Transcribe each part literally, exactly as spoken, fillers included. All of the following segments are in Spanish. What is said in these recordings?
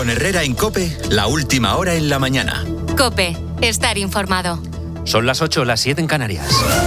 Con Herrera en COPE, la última hora en la mañana. COPE, estar informado. Son las ocho, las siete en Canarias.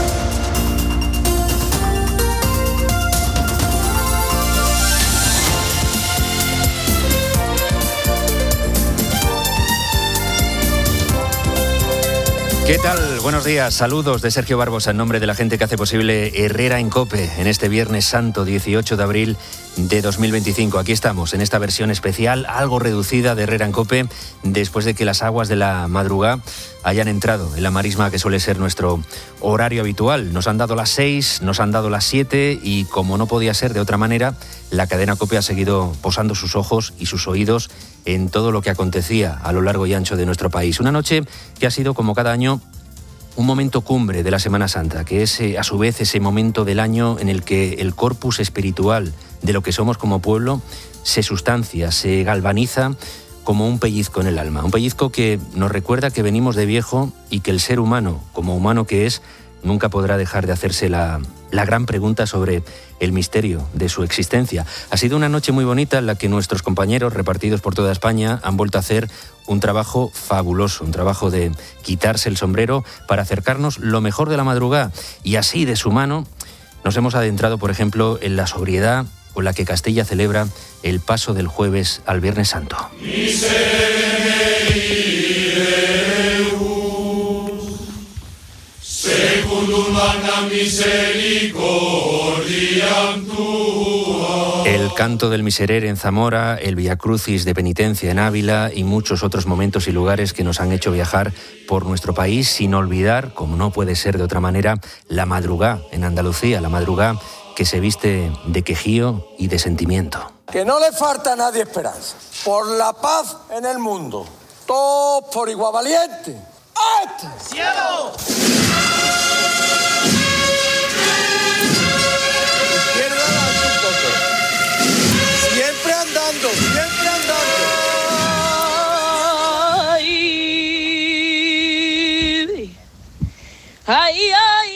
¿Qué tal? Buenos días, saludos de Sergio Barbosa en nombre de la gente que hace posible Herrera en COPE en este Viernes Santo, dieciocho de abril de dos mil veinticinco. Aquí estamos en esta versión especial, algo reducida de Herrera en COPE, después de que las aguas de la madrugada hayan entrado en la marisma que suele ser nuestro horario habitual. Nos han dado las seis, nos han dado las siete y, como no podía ser de otra manera, la cadena COPE ha seguido posando sus ojos y sus oídos en todo lo que acontecía a lo largo y ancho de nuestro país. Una noche que ha sido, como cada año, un momento cumbre de la Semana Santa, que es a su vez ese momento del año en el que el corpus espiritual de lo que somos como pueblo se sustancia, se galvaniza como un pellizco en el alma. Un pellizco que nos recuerda que venimos de viejo y que el ser humano, como humano que es, nunca podrá dejar de hacerse la, la gran pregunta sobre el misterio de su existencia. Ha sido una noche muy bonita en la que nuestros compañeros repartidos por toda España han vuelto a hacer un trabajo fabuloso, un trabajo de quitarse el sombrero para acercarnos lo mejor de la madrugada. Y así, de su mano, nos hemos adentrado, por ejemplo, en la sobriedad con la que Castilla celebra el paso del jueves al Viernes Santo. El canto del Miserere en Zamora, el Via Crucis de Penitencia en Ávila y muchos otros momentos y lugares que nos han hecho viajar por nuestro país, sin olvidar, como no puede ser de otra manera, la madrugá en Andalucía, la madrugá que se viste de quejío y de sentimiento. Que no le falta a nadie esperanza. Por la paz en el mundo. Todos por igual valiente. ¡Este! ¡Cielo! Siempre andando, siempre andando. Ay, ay, ay.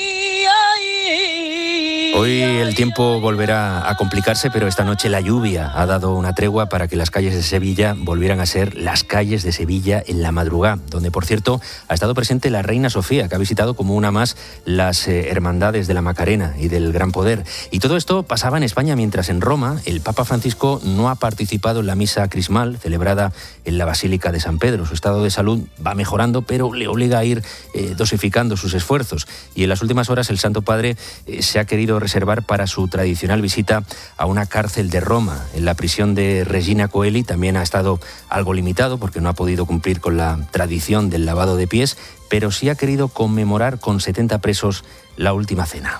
Hoy el tiempo volverá a complicarse, pero esta noche la lluvia ha dado una tregua para que las calles de Sevilla volvieran a ser las calles de Sevilla en la madrugada, donde, por cierto, ha estado presente la Reina Sofía, que ha visitado como una más las eh, hermandades de la Macarena y del Gran Poder. Y todo esto pasaba en España, mientras en Roma el Papa Francisco no ha participado en la misa crismal celebrada en la Basílica de San Pedro. Su estado de salud va mejorando, pero le obliga a ir eh, dosificando sus esfuerzos. Y en las últimas horas el Santo Padre eh, se ha querido reservar para su tradicional visita a una cárcel de Roma. En la prisión de Regina Coeli también ha estado algo limitado porque no ha podido cumplir con la tradición del lavado de pies, pero sí ha querido conmemorar con setenta presos la última cena.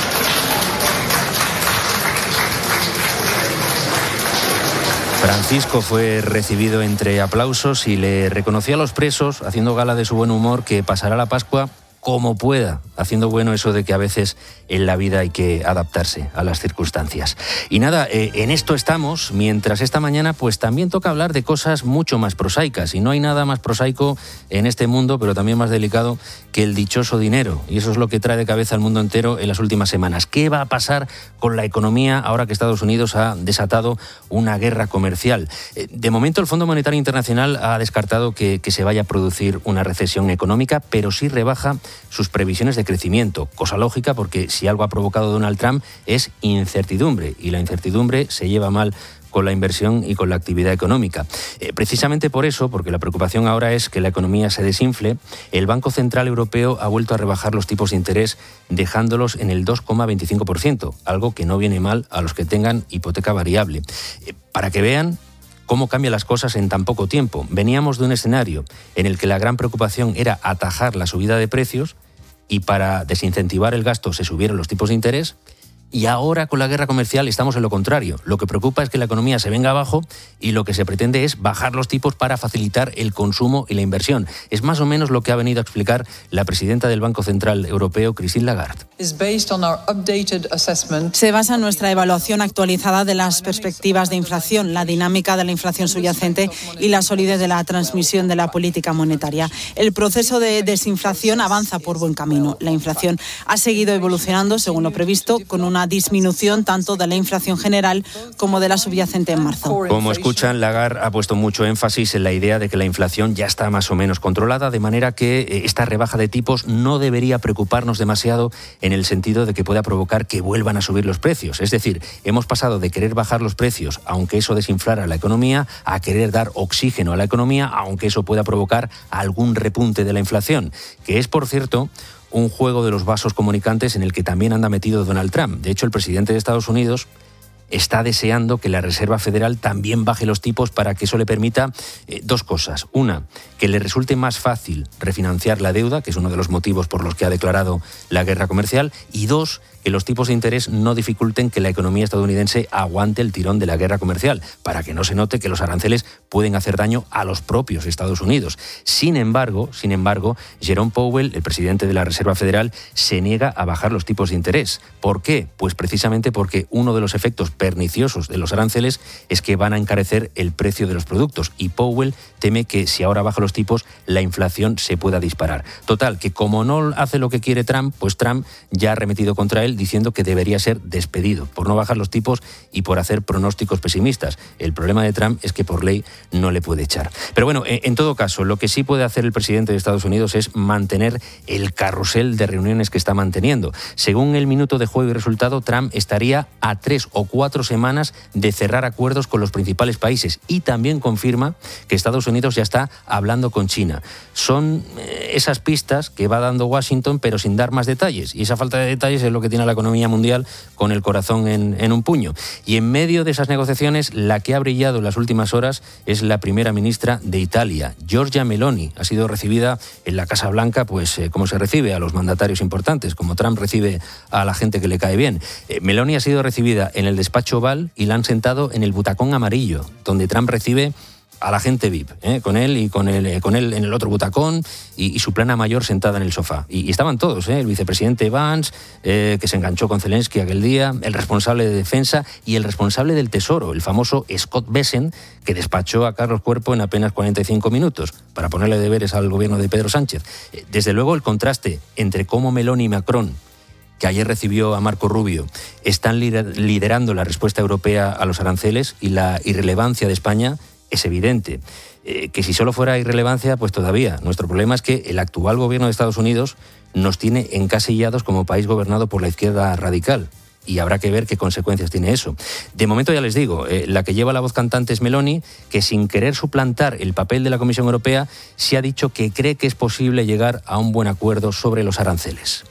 Francisco fue recibido entre aplausos y le reconoció a los presos, haciendo gala de su buen humor, que pasará la Pascua como pueda, haciendo bueno eso de que a veces en la vida hay que adaptarse a las circunstancias. Y nada, eh, en esto estamos, mientras esta mañana pues también toca hablar de cosas mucho más prosaicas, y no hay nada más prosaico en este mundo, pero también más delicado, que el dichoso dinero, y eso es lo que trae de cabeza al mundo entero en las últimas semanas. ¿Qué va a pasar con la economía ahora que Estados Unidos ha desatado una guerra comercial? Eh, de momento el Fondo Monetario Internacional ha descartado que, que se vaya a producir una recesión económica, pero sí rebaja sus previsiones de crecimiento, cosa lógica porque si algo ha provocado Donald Trump es incertidumbre, y la incertidumbre se lleva mal con la inversión y con la actividad económica. Eh, precisamente por eso, porque la preocupación ahora es que la economía se desinfle, el Banco Central Europeo ha vuelto a rebajar los tipos de interés dejándolos en el dos coma veinticinco por ciento, algo que no viene mal a los que tengan hipoteca variable. Eh, para que vean cómo cambian las cosas en tan poco tiempo. Veníamos de un escenario en el que la gran preocupación era atajar la subida de precios y para desincentivar el gasto se subieron los tipos de interés. Y ahora con la guerra comercial estamos en lo contrario. Lo que preocupa es que la economía se venga abajo y lo que se pretende es bajar los tipos para facilitar el consumo y la inversión. Es más o menos lo que ha venido a explicar la presidenta del Banco Central Europeo, Christine Lagarde. Se basa en nuestra evaluación actualizada de las perspectivas de inflación, la dinámica de la inflación subyacente y la solidez de la transmisión de la política monetaria. El proceso de desinflación avanza por buen camino. La inflación ha seguido evolucionando según lo previsto, con una una disminución tanto de la inflación general como de la subyacente en marzo. Como escuchan, Lagarde ha puesto mucho énfasis en la idea de que la inflación ya está más o menos controlada, de manera que esta rebaja de tipos no debería preocuparnos demasiado en el sentido de que pueda provocar que vuelvan a subir los precios. Es decir, hemos pasado de querer bajar los precios, aunque eso desinflara la economía, a querer dar oxígeno a la economía, aunque eso pueda provocar algún repunte de la inflación, que es, por cierto, un juego de los vasos comunicantes en el que también anda metido Donald Trump. De hecho, el presidente de Estados Unidos está deseando que la Reserva Federal también baje los tipos para que eso le permita eh, dos cosas. Una, que le resulte más fácil refinanciar la deuda, que es uno de los motivos por los que ha declarado la guerra comercial, y dos, que los tipos de interés no dificulten que la economía estadounidense aguante el tirón de la guerra comercial, para que no se note que los aranceles pueden hacer daño a los propios Estados Unidos. Sin embargo, sin embargo, Jerome Powell, el presidente de la Reserva Federal, se niega a bajar los tipos de interés. ¿Por qué? Pues precisamente porque uno de los efectos perniciosos de los aranceles es que van a encarecer el precio de los productos, y Powell teme que si ahora baja los tipos, la inflación se pueda disparar. Total, que como no hace lo que quiere Trump, pues Trump ya ha remetido contra él diciendo que debería ser despedido por no bajar los tipos y por hacer pronósticos pesimistas. El problema de Trump es que por ley no le puede echar. Pero bueno, en todo caso, lo que sí puede hacer el presidente de Estados Unidos es mantener el carrusel de reuniones que está manteniendo. Según el minuto de juego y resultado, Trump estaría a tres o cuatro semanas de cerrar acuerdos con los principales países, y también confirma que Estados Unidos ya está hablando con China. Son esas pistas que va dando Washington, pero sin dar más detalles, y esa falta de detalles es lo que tiene a la economía mundial con el corazón en, en un puño. Y en medio de esas negociaciones, la que ha brillado en las últimas horas es la primera ministra de Italia, Giorgia Meloni. Ha sido recibida en la Casa Blanca, pues eh, como se recibe a los mandatarios importantes, como Trump recibe a la gente que le cae bien. Eh, Meloni ha sido recibida en el despacho Oval y la han sentado en el butacón amarillo, donde Trump recibe a la gente V I P, ¿eh? con él y con él, eh, con él en el otro butacón y, y su plana mayor sentada en el sofá. Y, y estaban todos, ¿eh? el vicepresidente Vance, eh, que se enganchó con Zelensky aquel día, el responsable de defensa y el responsable del tesoro, el famoso Scott Bessent, que despachó a Carlos Cuerpo en apenas cuarenta y cinco minutos para ponerle deberes al gobierno de Pedro Sánchez. Eh, desde luego, el contraste entre cómo Meloni y Macron, que ayer recibió a Marco Rubio, están liderando la respuesta europea a los aranceles, y la irrelevancia de España es evidente. Eh, que si solo fuera irrelevancia, pues todavía. Nuestro problema es que el actual gobierno de Estados Unidos nos tiene encasillados como país gobernado por la izquierda radical. Y habrá que ver qué consecuencias tiene eso. De momento ya les digo, eh, la que lleva la voz cantante es Meloni, que sin querer suplantar el papel de la Comisión Europea, se ha dicho que cree que es posible llegar a un buen acuerdo sobre los aranceles.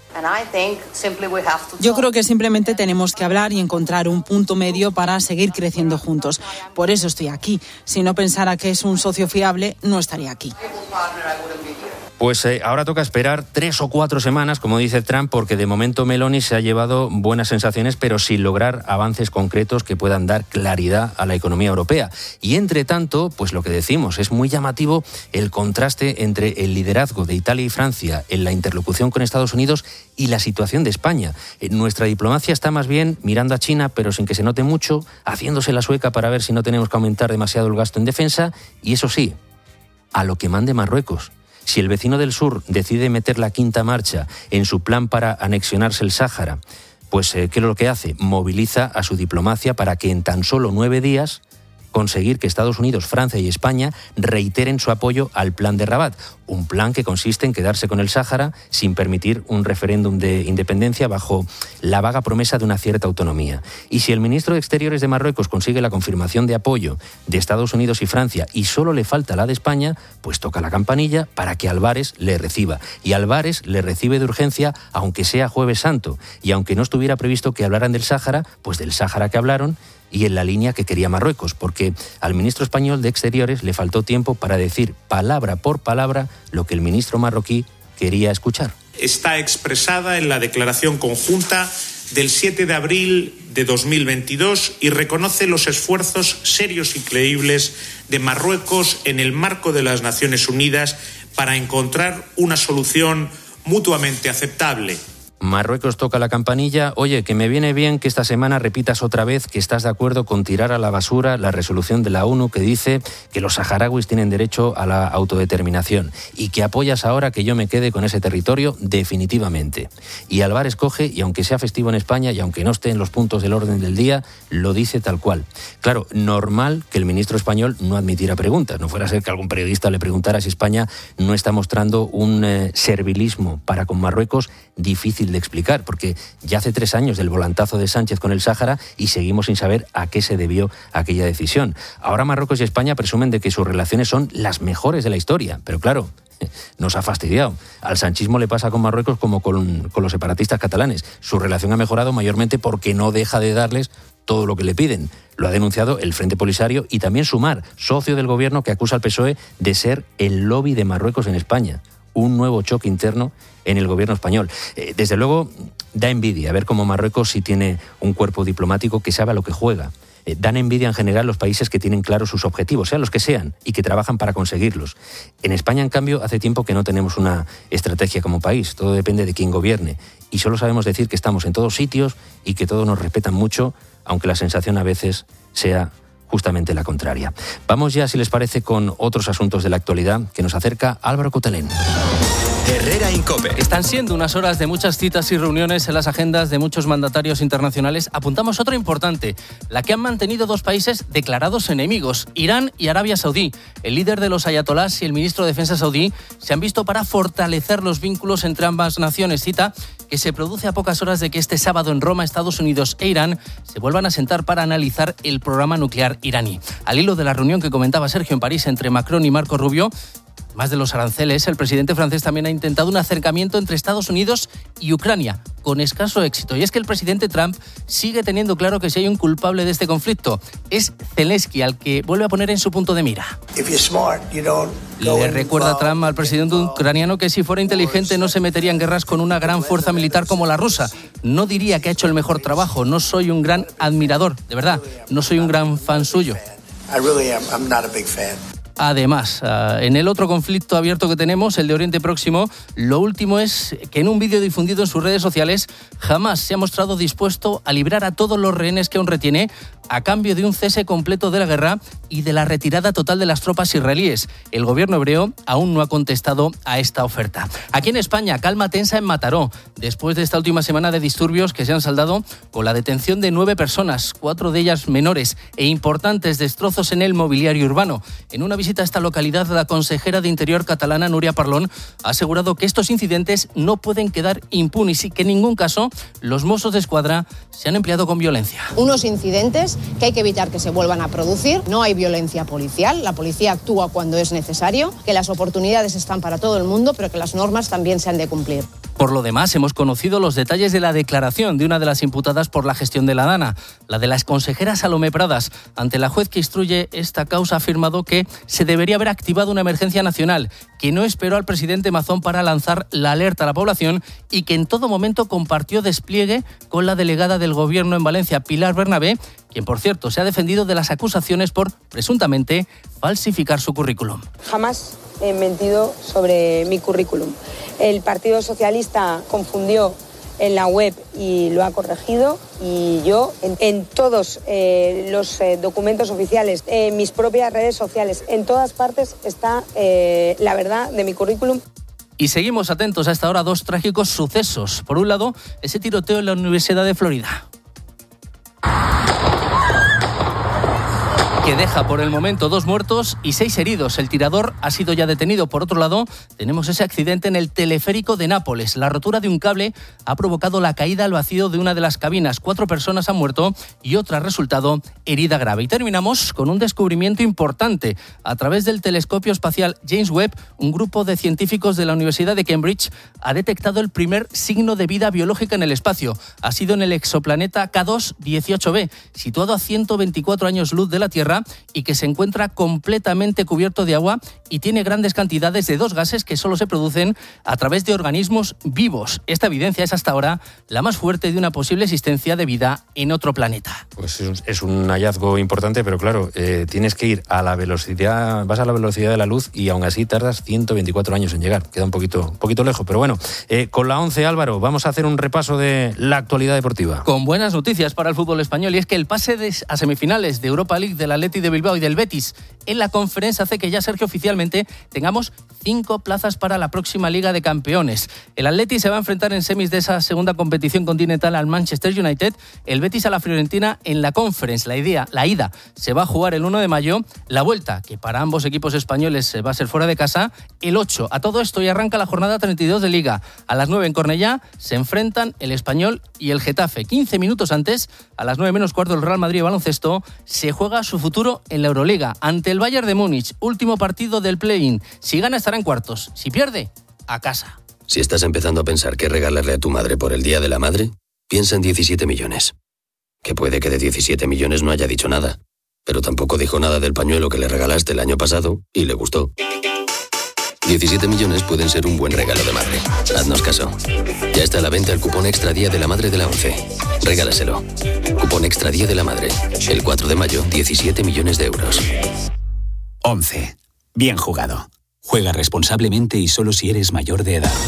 Yo creo que simplemente tenemos que hablar y encontrar un punto medio para seguir creciendo juntos. Por eso estoy aquí. Si no pensara que es un socio fiable, no estaría aquí. Pues eh, ahora toca esperar tres o cuatro semanas, como dice Trump, porque de momento Meloni se ha llevado buenas sensaciones, pero sin lograr avances concretos que puedan dar claridad a la economía europea. Y entre tanto, pues lo que decimos, es muy llamativo el contraste entre el liderazgo de Italia y Francia en la interlocución con Estados Unidos y la situación de España. Eh, nuestra diplomacia está más bien mirando a China, pero sin que se note mucho, haciéndose la sueca para ver si no tenemos que aumentar demasiado el gasto en defensa, y eso sí, a lo que mande Marruecos. Si el vecino del sur decide meter la quinta marcha en su plan para anexionarse el Sáhara, pues eh, ¿qué es lo que hace? Moviliza a su diplomacia para que en tan solo nueve días conseguir que Estados Unidos, Francia y España reiteren su apoyo al plan de Rabat, un plan que consiste en quedarse con el Sáhara sin permitir un referéndum de independencia bajo la vaga promesa de una cierta autonomía. Y si el ministro de Exteriores de Marruecos consigue la confirmación de apoyo de Estados Unidos y Francia y solo le falta la de España, pues toca la campanilla para que Álvarez le reciba. Y Álvarez le recibe de urgencia, aunque sea Jueves Santo, y aunque no estuviera previsto que hablaran del Sáhara, pues del Sáhara que hablaron, y en la línea que quería Marruecos, porque al ministro español de Exteriores le faltó tiempo para decir palabra por palabra lo que el ministro marroquí quería escuchar. Está expresada en la declaración conjunta del siete de abril de dos mil veintidós y reconoce los esfuerzos serios y creíbles de Marruecos en el marco de las Naciones Unidas para encontrar una solución mutuamente aceptable. Marruecos toca la campanilla. Oye, que me viene bien que esta semana repitas otra vez que estás de acuerdo con tirar a la basura la resolución de la ONU que dice que los saharauis tienen derecho a la autodeterminación y que apoyas ahora que yo me quede con ese territorio definitivamente. Y Álvarez coge, y aunque sea festivo en España y aunque no esté en los puntos del orden del día, lo dice tal cual. Claro, normal que el ministro español no admitiera preguntas. No fuera a ser que algún periodista le preguntara si España no está mostrando un eh, servilismo para con Marruecos difícil de explicar, porque ya hace tres años del volantazo de Sánchez con el Sáhara y seguimos sin saber a qué se debió aquella decisión. Ahora Marruecos y España presumen de que sus relaciones son las mejores de la historia, pero claro, nos ha fastidiado. Al sanchismo le pasa con Marruecos como con, con los separatistas catalanes. Su relación ha mejorado mayormente porque no deja de darles todo lo que le piden. Lo ha denunciado el Frente Polisario y también Sumar, socio del gobierno que acusa al P S O E de ser el lobby de Marruecos en España. Un nuevo choque interno en el gobierno español. Eh, desde luego, da envidia ver cómo Marruecos sí tiene un cuerpo diplomático que sabe a lo que juega. Eh, dan envidia en general los países que tienen claros sus objetivos, sean los que sean, y que trabajan para conseguirlos. En España, en cambio, hace tiempo que no tenemos una estrategia como país. Todo depende de quién gobierne. Y solo sabemos decir que estamos en todos sitios y que todos nos respetan mucho, aunque la sensación a veces sea justamente la contraria. Vamos ya, si les parece, con otros asuntos de la actualidad que nos acerca Álvaro Cotelén. Herrera Incope. Están siendo unas horas de muchas citas y reuniones en las agendas de muchos mandatarios internacionales. Apuntamos otra importante, la que han mantenido dos países declarados enemigos, Irán y Arabia Saudí. El líder de los ayatolás y el ministro de Defensa saudí se han visto para fortalecer los vínculos entre ambas naciones. Cita que se produce a pocas horas de que este sábado en Roma, Estados Unidos e Irán se vuelvan a sentar para analizar el programa nuclear iraní. Al hilo de la reunión que comentaba Sergio en París entre Macron y Marco Rubio, más de los aranceles, el presidente francés también ha intentado un acercamiento entre Estados Unidos y Ucrania, con escaso éxito. Y es que el presidente Trump sigue teniendo claro que si hay un culpable de este conflicto, es Zelensky, al que vuelve a poner en su punto de mira. Le recuerda Trump al presidente ucraniano que si fuera inteligente no se metería en guerras con una gran fuerza militar como la rusa. No diría que ha hecho el mejor trabajo, no soy un gran admirador, de verdad, no soy un gran fan suyo. Además, en el otro conflicto abierto que tenemos, el de Oriente Próximo, lo último es que en un vídeo difundido en sus redes sociales, Hamás se ha mostrado dispuesto a librar a todos los rehenes que aún retiene a cambio de un cese completo de la guerra y de la retirada total de las tropas israelíes. El gobierno hebreo aún no ha contestado a esta oferta. Aquí en España, calma tensa en Mataró, después de esta última semana de disturbios que se han saldado con la detención de nueve personas, cuatro de ellas menores, e importantes destrozos en el mobiliario urbano. En una visita a esta localidad, la consejera de Interior catalana, Núria Parlon, ha asegurado que estos incidentes no pueden quedar impunes y que en ningún caso los Mossos de Escuadra se han empleado con violencia. Unos incidentes que hay que evitar que se vuelvan a producir. No hay violencia policial, la policía actúa cuando es necesario, que las oportunidades están para todo el mundo, pero que las normas también se han de cumplir. Por lo demás, hemos conocido los detalles de la declaración de una de las imputadas por la gestión de la DANA, la de la exconsejera Salomé Pradas. Ante la juez que instruye esta causa ha afirmado que se debería haber activado una emergencia nacional, que no esperó al presidente Mazón para lanzar la alerta a la población y que en todo momento compartió despliegue con la delegada del Gobierno en Valencia, Pilar Bernabé, quien, por cierto, se ha defendido de las acusaciones por, presuntamente, falsificar su currículum. Jamás he mentido sobre mi currículum. El Partido Socialista confundió en la web y lo ha corregido, y yo en, en todos eh, los eh, documentos oficiales, en mis propias redes sociales, en todas partes está eh, la verdad de mi currículum. Y seguimos atentos a esta hora a dos trágicos sucesos. Por un lado, ese tiroteo en la Universidad de Florida, que deja por el momento dos muertos y seis heridos. El tirador ha sido ya detenido. Por otro lado, tenemos ese accidente en el teleférico de Nápoles. La rotura de un cable ha provocado la caída al vacío de una de las cabinas. Cuatro personas han muerto y otra ha resultado herida grave. Y terminamos con un descubrimiento importante. A través del telescopio espacial James Webb, un grupo de científicos de la Universidad de Cambridge ha detectado el primer signo de vida biológica en el espacio. Ha sido en el exoplaneta K dos dieciocho b, situado a ciento veinticuatro años luz de la Tierra tierra y que se encuentra completamente cubierto de agua y tiene grandes cantidades de dos gases que solo se producen a través de organismos vivos. Esta evidencia es hasta ahora la más fuerte de una posible existencia de vida en otro planeta. Pues es, es un hallazgo importante, pero claro, eh, tienes que ir a la velocidad, vas a la velocidad de la luz y aún así tardas ciento veinticuatro años en llegar. Queda un poquito, un poquito lejos, pero bueno. Eh, con la once, Álvaro, vamos a hacer un repaso de la actualidad deportiva. Con buenas noticias para el fútbol español, y es que el pase de, a semifinales de Europa League del Atleti de Bilbao y del Betis en la Conference hace que ya, Sergio, oficialmente tengamos cinco plazas para la próxima Liga de Campeones. El Atleti se va a enfrentar en semis de esa segunda competición continental al Manchester United, el Betis a la Fiorentina en la Conference. La idea, la ida se va a jugar el uno de mayo, la vuelta, que para ambos equipos españoles va a ser fuera de casa, el ocho. A todo esto y arranca la jornada treinta y dos de Liga. A las nueve en Cornellá se enfrentan el Español y el Getafe. quince minutos antes, a las nueve menos cuarto, el Real Madrid de baloncesto se juega su futuro en la Euroliga ante el Bayern de Múnich, último partido del play-in. Si gana estará en cuartos, si pierde, a casa. Si estás empezando a pensar qué regalarle a tu madre por el Día de la Madre, piensa en diecisiete millones. Que puede que de diecisiete millones no haya dicho nada, pero tampoco dijo nada del pañuelo que le regalaste el año pasado y le gustó. diecisiete millones pueden ser un buen regalo de madre. Haznos caso. Ya está a la venta el cupón Extra Día de la Madre de la ONCE. Regálaselo. Cupón Extra Día de la Madre. El cuatro de mayo, diecisiete millones de euros. ONCE. Bien jugado. Juega responsablemente y solo si eres mayor de edad.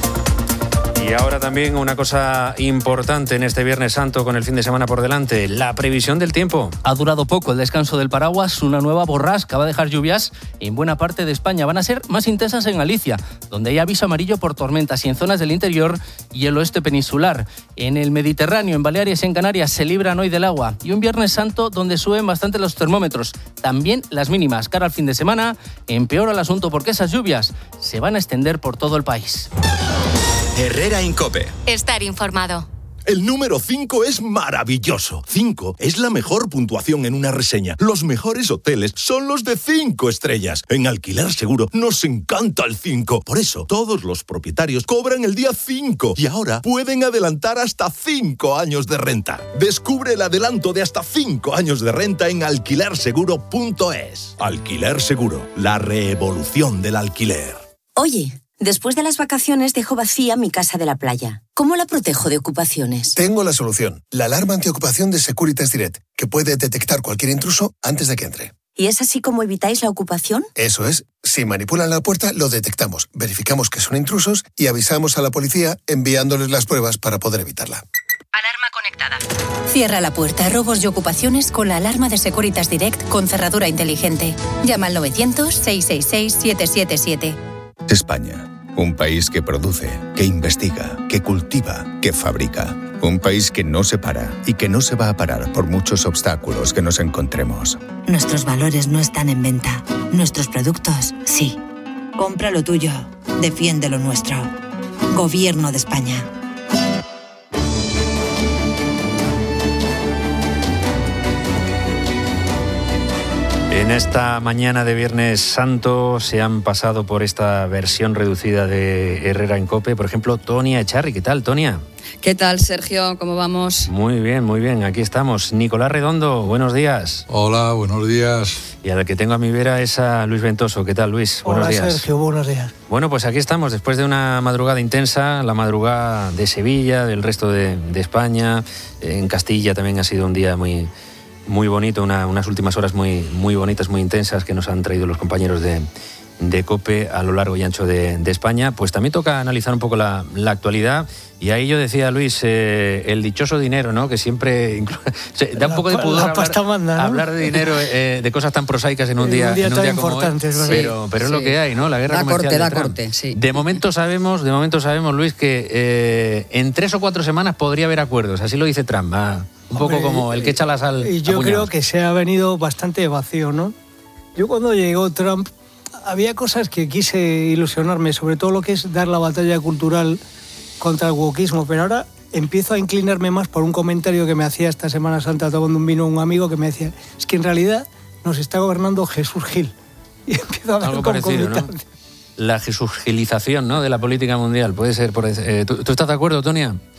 Y ahora también una cosa importante en este Viernes Santo con el fin de semana por delante, la previsión del tiempo. Ha durado poco el descanso del paraguas, una nueva borrasca va a dejar lluvias en buena parte de España. Van a ser más intensas en Galicia, donde hay aviso amarillo por tormentas, y en zonas del interior y el oeste peninsular. En el Mediterráneo, en Baleares y en Canarias se libran hoy del agua. Y un Viernes Santo donde suben bastante los termómetros, también las mínimas. Cara al fin de semana empeora el asunto porque esas lluvias se van a extender por todo el país. Herrera Incope. Estar informado. El número cinco es maravilloso. cinco es la mejor puntuación en una reseña. Los mejores hoteles son los de cinco estrellas. En Alquiler Seguro nos encanta el cinco. Por eso, todos los propietarios cobran el día cinco y ahora pueden adelantar hasta cinco años de renta. Descubre el adelanto de hasta cinco años de renta en alquiler seguro punto es. Alquiler Seguro, la revolución del alquiler. Oye, después de las vacaciones dejo vacía mi casa de la playa. ¿Cómo la protejo de ocupaciones? Tengo la solución. La alarma antiocupación de Securitas Direct, que puede detectar cualquier intruso antes de que entre. ¿Y es así como evitáis la ocupación? Eso es. Si manipulan la puerta, lo detectamos, verificamos que son intrusos y avisamos a la policía enviándoles las pruebas para poder evitarla. Alarma conectada. Cierra la puerta a robos y ocupaciones con la alarma de Securitas Direct con cerradura inteligente. Llama al novecientos, seiscientos sesenta y seis, siete siete siete. España. Un país que produce, que investiga, que cultiva, que fabrica. Un país que no se para y que no se va a parar por muchos obstáculos que nos encontremos. Nuestros valores no están en venta. Nuestros productos, sí. Compra lo tuyo. Defiende lo nuestro. Gobierno de España. En esta mañana de Viernes Santo se han pasado por esta versión reducida de Herrera Incope, por ejemplo, Tonia Echarri. ¿Qué tal, Tonia? ¿Qué tal, Sergio? ¿Cómo vamos? Muy bien, muy bien, aquí estamos. Nicolás Redondo, buenos días. Hola, buenos días. Y al que tengo a mi vera es a Luis Ventoso. ¿Qué tal, Luis? Buenos Hola, días. Sergio, buenos días. Bueno, pues aquí estamos, después de una madrugada intensa, la madrugada de Sevilla, del resto de, de España. En Castilla también ha sido un día muy... muy bonito, una, unas últimas horas muy, muy bonitas, muy intensas que nos han traído los compañeros de, de COPE a lo largo y ancho de, de España. Pues también toca analizar un poco la, la actualidad, y ahí yo decía, Luis, eh, el dichoso dinero, ¿no? Que siempre inclu- da un poco de pudor hablar, manda, ¿no? hablar de dinero, eh, de cosas tan prosaicas en un en día, un día en un tan día como importante, hoy. es verdad. Pero, pero sí. es lo que hay, ¿no? La guerra da comercial corte, de da Trump. corte, sí. De momento sabemos, de momento sabemos, Luis, que eh, en tres o cuatro semanas podría haber acuerdos. Así lo dice Trump. ¿Va? Un poco Hombre, como el que echa la sal. Y yo a creo puñados. que se ha venido bastante vacío, ¿no? Yo cuando llegó Trump había cosas que quise ilusionarme, sobre todo lo que es dar la batalla cultural contra el wokismo, pero ahora empiezo a inclinarme más por un comentario que me hacía esta Semana Santa tomando un vino un amigo que me decía, es que en realidad nos está gobernando Jesús Gil. Y empiezo a ver algo con parecido, ¿no? La Jesús Gilización, ¿no? De la política mundial. Puede ser. Por, eh, ¿tú, ¿Tú estás de acuerdo, Tonia?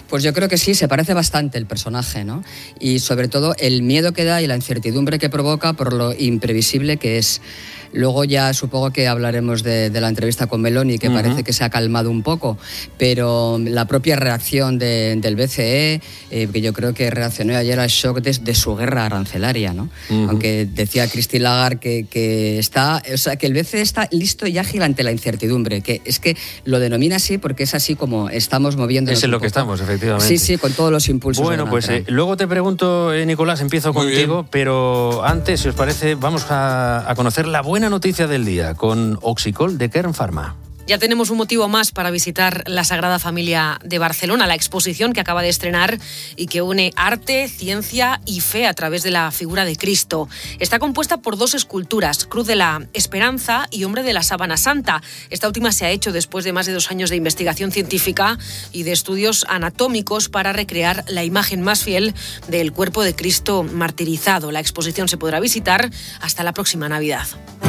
Pues yo creo que sí, se parece bastante el personaje, ¿no? Y sobre todo el miedo que da y la incertidumbre que provoca por lo imprevisible que es. Luego ya supongo que hablaremos de, de la entrevista con Meloni, que uh-huh. parece que se ha calmado un poco, pero la propia reacción de, del B C E, eh, que yo creo que reaccionó ayer al shock de, de su guerra arancelaria, ¿no? Uh-huh. Aunque decía Christine Lagarde que, que está, o sea, que el B C E está listo y ágil ante la incertidumbre, que es que lo denomina así porque es así como estamos moviendo. Es en lo que estamos, efectivamente. Sí, sí, con todos los impulsos. Bueno, pues eh, luego te pregunto, eh, Nicolás, empiezo Muy contigo, bien. Pero antes, si os parece, vamos a, a conocer la buena noticia del día con Oxicol de Kern Pharma. Ya tenemos un motivo más para visitar la Sagrada Familia de Barcelona, la exposición que acaba de estrenar y que une arte, ciencia y fe a través de la figura de Cristo. Está compuesta por dos esculturas, Cruz de la Esperanza y Hombre de la Sábana Santa. Esta última se ha hecho después de más de dos años de investigación científica y de estudios anatómicos para recrear la imagen más fiel del cuerpo de Cristo martirizado. La exposición se podrá visitar hasta la próxima Navidad.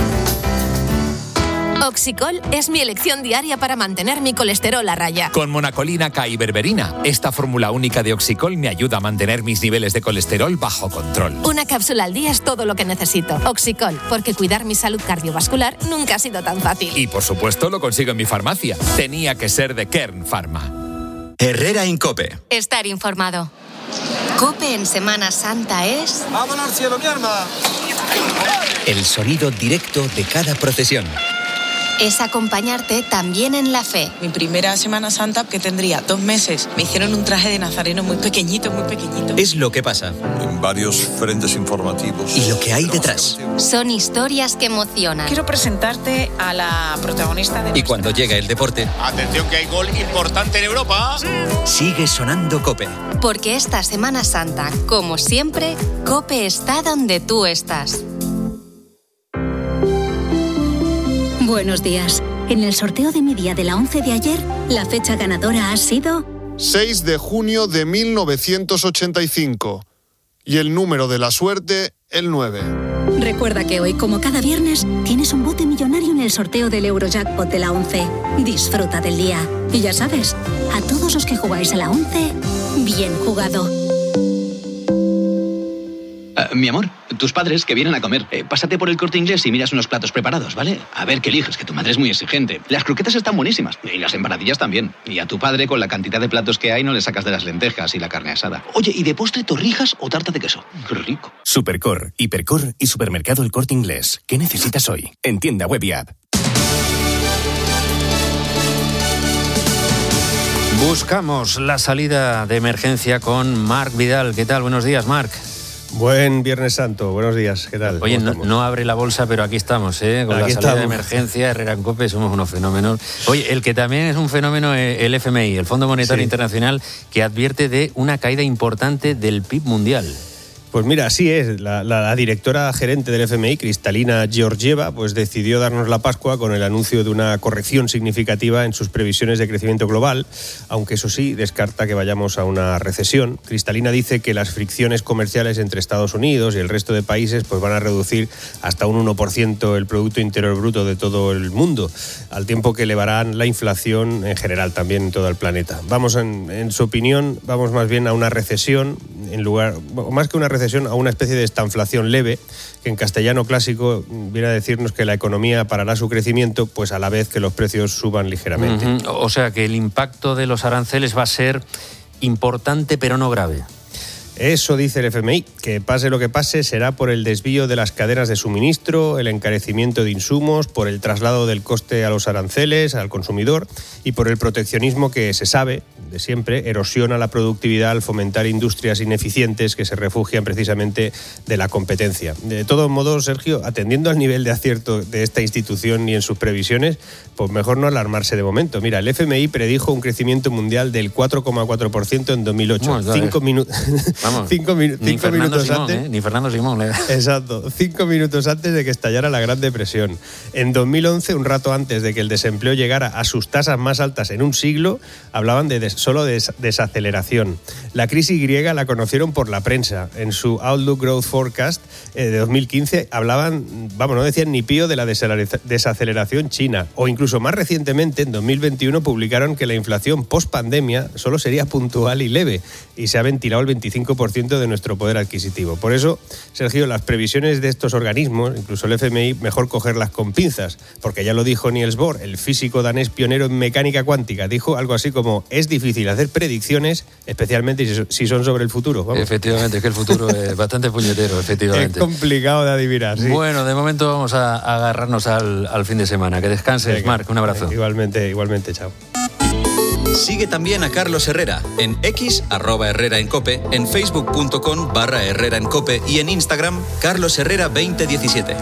Oxicol es mi elección diaria para mantener mi colesterol a raya. Con monacolina K y berberina, esta fórmula única de Oxicol me ayuda a mantener mis niveles de colesterol bajo control. Una cápsula al día es todo lo que necesito. Oxicol, porque cuidar mi salud cardiovascular nunca ha sido tan fácil. Y por supuesto lo consigo en mi farmacia. Tenía que ser de Kern Pharma. Herrera Incope. Estar informado. Cope en Semana Santa es... ¡Vámonos al cielo, mi arma! El sonido directo de cada procesión. Es acompañarte también en la fe. Mi primera Semana Santa, que tendría dos meses, me hicieron un traje de nazareno muy pequeñito, muy pequeñito. Es lo que pasa. En varios frentes informativos. Y lo que hay detrás. Son historias que emocionan. Quiero presentarte a la protagonista de... Y nuestra... cuando llega el deporte... ¡Atención que hay gol importante en Europa! Sigue sonando Cope. Porque esta Semana Santa, como siempre, Cope está donde tú estás. Buenos días. En el sorteo de mi día de la once de ayer, la fecha ganadora ha sido... seis de junio de mil novecientos ochenta y cinco. Y el número de la suerte, el nueve. Recuerda que hoy, como cada viernes, tienes un bote millonario en el sorteo del Eurojackpot de la once. Disfruta del día. Y ya sabes, a todos los que jugáis a la once, bien jugado. Uh, mi amor, tus padres que vienen a comer. Eh, pásate por el Corte Inglés y miras unos platos preparados, ¿vale? A ver qué eliges, que tu madre es muy exigente. Las croquetas están buenísimas y las empanadillas también. Y a tu padre, con la cantidad de platos que hay, no le sacas de las lentejas y la carne asada. Oye, ¿y de postre torrijas o tarta de queso? ¡Qué rico! Supercor, Hipercor y Supermercado El Corte Inglés. ¿Qué necesitas hoy? En tienda web y app. Buscamos la salida de emergencia con Marc Vidal. ¿Qué tal? Buenos días, Marc. Buen Viernes Santo, buenos días, ¿qué tal? Oye, no, no abre la bolsa, pero aquí estamos, ¿eh? Con aquí la salida estamos. De emergencia, Herrera en Cope, somos unos fenómenos. Oye, el que también es un fenómeno, el F M I, el Fondo Monetario sí. Internacional, que advierte de una caída importante del P I B mundial. Pues mira, así es. La, la, la directora gerente del F M I, Kristalina Georgieva, pues decidió darnos la Pascua con el anuncio de una corrección significativa en sus previsiones de crecimiento global, aunque eso sí, descarta que vayamos a una recesión. Kristalina dice que las fricciones comerciales entre Estados Unidos y el resto de países pues van a reducir hasta un uno por ciento el Producto Interior Bruto de todo el mundo, al tiempo que elevarán la inflación en general también en todo el planeta. Vamos, en, en su opinión, vamos más bien a una recesión, en lugar, más que una recesión, a una especie de estanflación leve, que en castellano clásico viene a decirnos que la economía parará su crecimiento, pues a la vez que los precios suban ligeramente. Uh-huh. O sea que el impacto de los aranceles va a ser importante pero no grave. Eso dice el F M I, que pase lo que pase será por el desvío de las cadenas de suministro, el encarecimiento de insumos, por el traslado del coste a los aranceles, al consumidor, y por el proteccionismo que se sabe, de siempre, erosiona la productividad al fomentar industrias ineficientes que se refugian precisamente de la competencia. De todos modos, Sergio, atendiendo al nivel de acierto de esta institución y en sus previsiones, pues mejor no alarmarse de momento. Mira, el F M I predijo un crecimiento mundial del cuatro coma cuatro por ciento en dos mil ocho. Bueno, cinco, minu- Vamos, cinco, mi- ni cinco Fernando minutos Simón, antes. ¿eh? Ni Fernando Simón. ¿eh? Exacto, cinco minutos antes de que estallara la Gran Depresión. En dos mil once, un rato antes de que el desempleo llegara a sus tasas más altas en un siglo, hablaban de des- solo de des- desaceleración. La crisis griega la conocieron por la prensa. En su Outlook Growth Forecast eh, de dos mil quince hablaban, vamos, no decían ni pío de la desacelera- desaceleración china. O incluso más recientemente, en dos mil veintiuno, publicaron que la inflación post-pandemia solo sería puntual y leve y se ha ventilado el veinticinco por ciento de nuestro poder adquisitivo. Por eso, Sergio, las previsiones de estos organismos, incluso el F M I, mejor cogerlas con pinzas, porque ya lo dijo Niels Bohr, el físico danés pionero en mecánica cuántica, dijo algo así como: es difícil hacer predicciones, especialmente si, si son sobre el futuro. Vamos. Efectivamente, es que el futuro es bastante puñetero, efectivamente. Es complicado de adivinar, sí. Bueno, de momento vamos a agarrarnos al, al fin de semana. Que descanses, Venga, Marc, un abrazo. Igualmente, igualmente, chao. Sigue también a Carlos Herrera en X, arroba Herrera en Cope, en facebook.com barra Herrera en Cope y en Instagram, Carlos Herrera veinte diecisiete.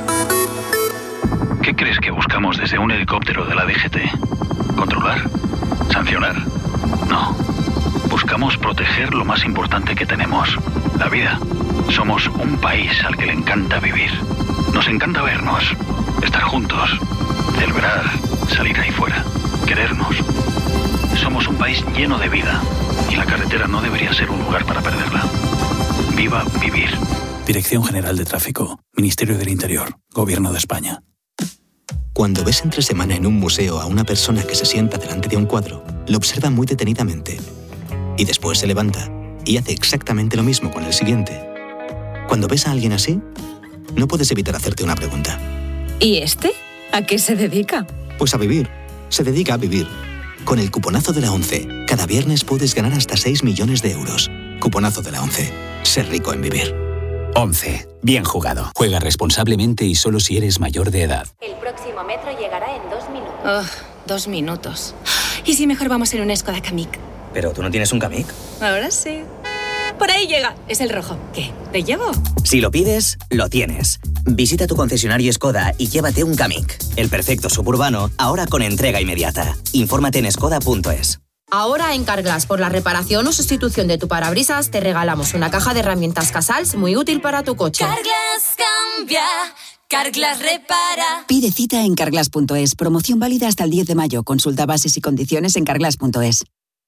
¿Qué crees que buscamos desde un helicóptero de la D G T? ¿Controlar? ¿Sancionar? No. Buscamos proteger lo más importante que tenemos, la vida. Somos un país al que le encanta vivir. Nos encanta vernos, estar juntos, celebrar, salir ahí fuera, querernos. Somos un país lleno de vida y la carretera no debería ser un lugar para perderla. Viva vivir. Dirección General de Tráfico, Ministerio del Interior, Gobierno de España. Cuando ves entre semana en un museo a una persona que se sienta delante de un cuadro, lo observa muy detenidamente y después se levanta y hace exactamente lo mismo con el siguiente. Cuando ves a alguien así, no puedes evitar hacerte una pregunta. ¿Y este? ¿A qué se dedica? Pues a vivir. Se dedica a vivir. Con el cuponazo de la ONCE, cada viernes puedes ganar hasta seis millones de euros. Cuponazo de la ONCE. Ser rico en vivir. once. Bien jugado. Juega responsablemente y solo si eres mayor de edad. El próximo metro llegará en dos minutos. Oh, dos minutos. ¿Y si mejor vamos en un Skoda Kamiq? Pero tú no tienes un Kamiq. Ahora sí. Por ahí llega. Es el rojo. ¿Qué? ¿Te llevo? Si lo pides, lo tienes. Visita tu concesionario Skoda y llévate un Kamiq. El perfecto suburbano, ahora con entrega inmediata. Infórmate en skoda punto es. Ahora en Carglass, por la reparación o sustitución de tu parabrisas, te regalamos una caja de herramientas Casals muy útil para tu coche. Carglass cambia, Carglass repara. Pide cita en carglass punto es. Promoción válida hasta el diez de mayo. Consulta bases y condiciones en carglass punto es.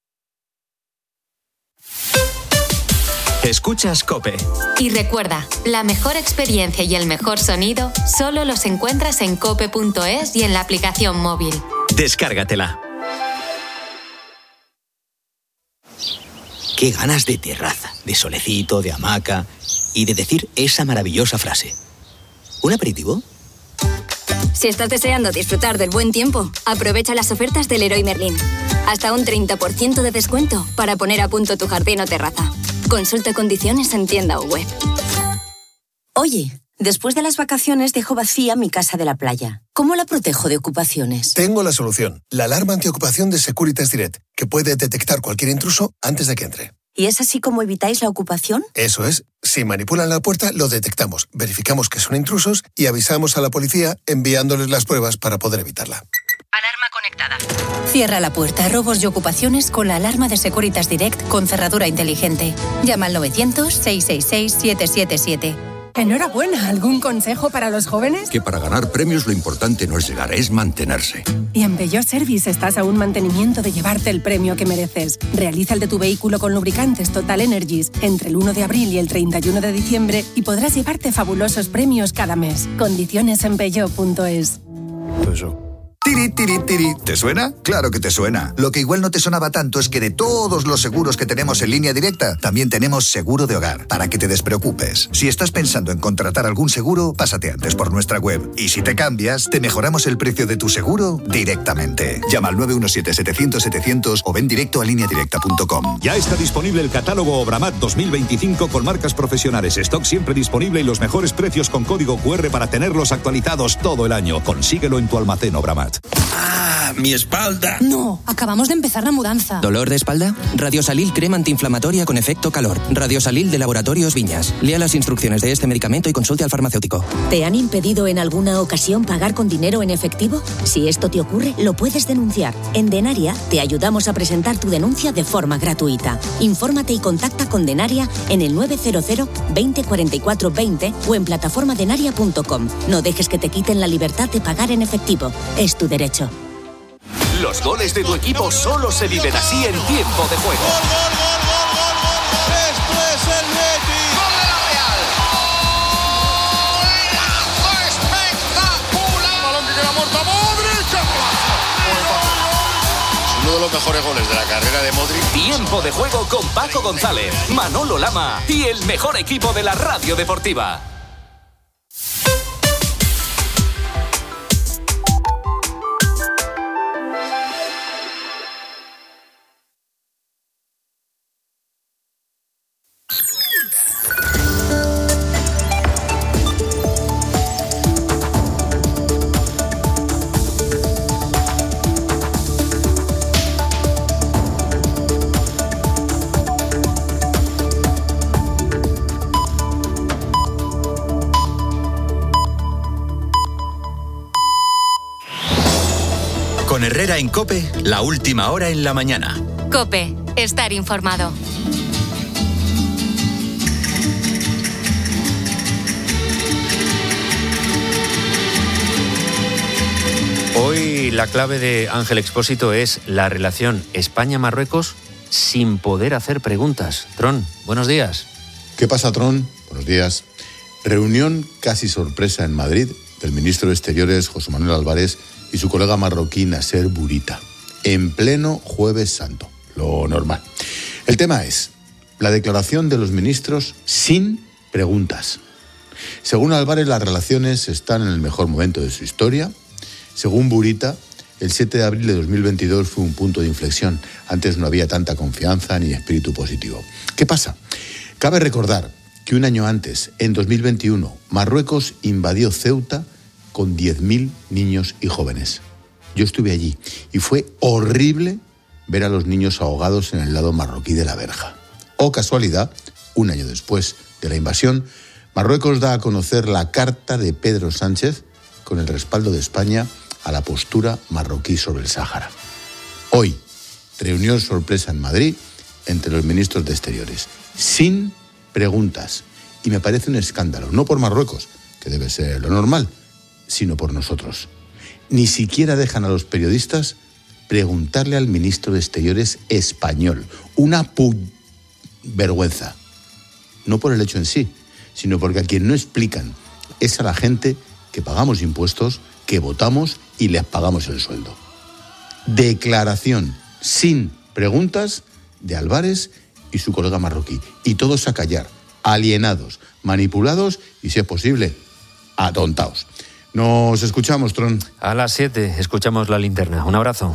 Escuchas COPE. Y recuerda, la mejor experiencia y el mejor sonido solo los encuentras en cope punto es y en la aplicación móvil. Descárgatela. Qué ganas de terraza, de solecito, de hamaca y de decir esa maravillosa frase. ¿Un aperitivo? Si estás deseando disfrutar del buen tiempo, aprovecha las ofertas del Leroy Merlin. Hasta un treinta por ciento de descuento para poner a punto tu jardín o terraza. Consulta condiciones en tienda o web. Oye, después de las vacaciones dejo vacía mi casa de la playa. ¿Cómo la protejo de ocupaciones? Tengo la solución. La alarma antiocupación de Securitas Direct, que puede detectar cualquier intruso antes de que entre. ¿Y es así como evitáis la ocupación? Eso es. Si manipulan la puerta, lo detectamos, verificamos que son intrusos y avisamos a la policía enviándoles las pruebas para poder evitarla. Alarma conectada. Cierra la puerta a robos y ocupaciones con la alarma de Securitas Direct con cerradura inteligente. Llama al novecientos, seiscientos sesenta y seis, siete siete siete. Enhorabuena. ¿Algún consejo para los jóvenes? Que para ganar premios lo importante no es llegar, es mantenerse. Y en Peugeot Service estás a un mantenimiento de llevarte el premio que mereces. Realiza el de tu vehículo con lubricantes Total Energies entre el uno de abril y el treinta y uno de diciembre y podrás llevarte fabulosos premios cada mes. Condiciones en peugeot punto es. Eso. Tiri, tiri, tiri. ¿Te suena? Claro que te suena. Lo que igual no te sonaba tanto es que de todos los seguros que tenemos en Línea Directa, también tenemos seguro de hogar, para que te despreocupes. Si estás pensando en contratar algún seguro, pásate antes por nuestra web. Y si te cambias, te mejoramos el precio de tu seguro directamente. Llama al nueve uno siete, setecientos, setecientos o ven directo a línea directa punto com. Ya está disponible el catálogo Obramat dos mil veinticinco con marcas profesionales. Stock siempre disponible y los mejores precios con código Q R para tenerlos actualizados todo el año. Consíguelo en tu almacén Obramat. Confort. ¡Ah, mi espalda! No, acabamos de empezar la mudanza. ¿Dolor de espalda? Radiosalil crema antiinflamatoria con efecto calor. Radiosalil de Laboratorios Viñas. Lea las instrucciones de este medicamento y consulte al farmacéutico. ¿Te han impedido en alguna ocasión pagar con dinero en efectivo? Si esto te ocurre, lo puedes denunciar. En Denaria te ayudamos a presentar tu denuncia de forma gratuita. Infórmate y contacta con Denaria en el nueve cero cero veinte cuarenta y cuatro veinte o en plataforma denaria punto com. No dejes que te quiten la libertad de pagar en efectivo. Es tu derecho. Los goles de tu equipo solo se viven así en tiempo de juego. ¡Gol, gol, gol, gol, gol, gol! ¡Esto es el Betis! ¡Gol de la Real! ¡Golazo espectacular! ¡Balón que queda muerto a Modric! Uno de los mejores goles de la carrera de Modric. Tiempo de juego con Paco González, Manolo Lama y el mejor equipo de la radio deportiva. Con Herrera en COPE, la última hora en la mañana. COPE, estar informado. Hoy la clave de Ángel Expósito es la relación España-Marruecos sin poder hacer preguntas. Tron, buenos días. ¿Qué pasa, Tron? Buenos días. Reunión casi sorpresa en Madrid del ministro de Exteriores, José Manuel Álvarez, y su colega marroquí Nasser Bourita, en pleno Jueves Santo, lo normal. El tema es la declaración de los ministros sin preguntas. Según Álvarez, las relaciones están en el mejor momento de su historia. Según Bourita, el siete de abril de dos mil veintidós fue un punto de inflexión. Antes no había tanta confianza ni espíritu positivo. ¿Qué pasa? Cabe recordar que un año antes, en dos mil veintiuno, Marruecos invadió Ceuta con diez mil niños y jóvenes. Yo estuve allí y fue horrible ver a los niños ahogados en el lado marroquí de la verja. Oh casualidad, un año después de la invasión, Marruecos da a conocer la carta de Pedro Sánchez con el respaldo de España a la postura marroquí sobre el Sáhara. Hoy, reunión sorpresa en Madrid entre los ministros de Exteriores, sin preguntas. Y me parece un escándalo, no por Marruecos, que debe ser lo normal, sino por nosotros. Ni siquiera dejan a los periodistas preguntarle al ministro de Exteriores español. Una pu- vergüenza. No por el hecho en sí, sino porque a quien no explican es a la gente que pagamos impuestos, que votamos y les pagamos el sueldo. Declaración sin preguntas de Álvarez y su colega marroquí. Y todos a callar, alienados, manipulados y, si es posible, atontados. Nos escuchamos, Tron. A las siete escuchamos la linterna. Un abrazo.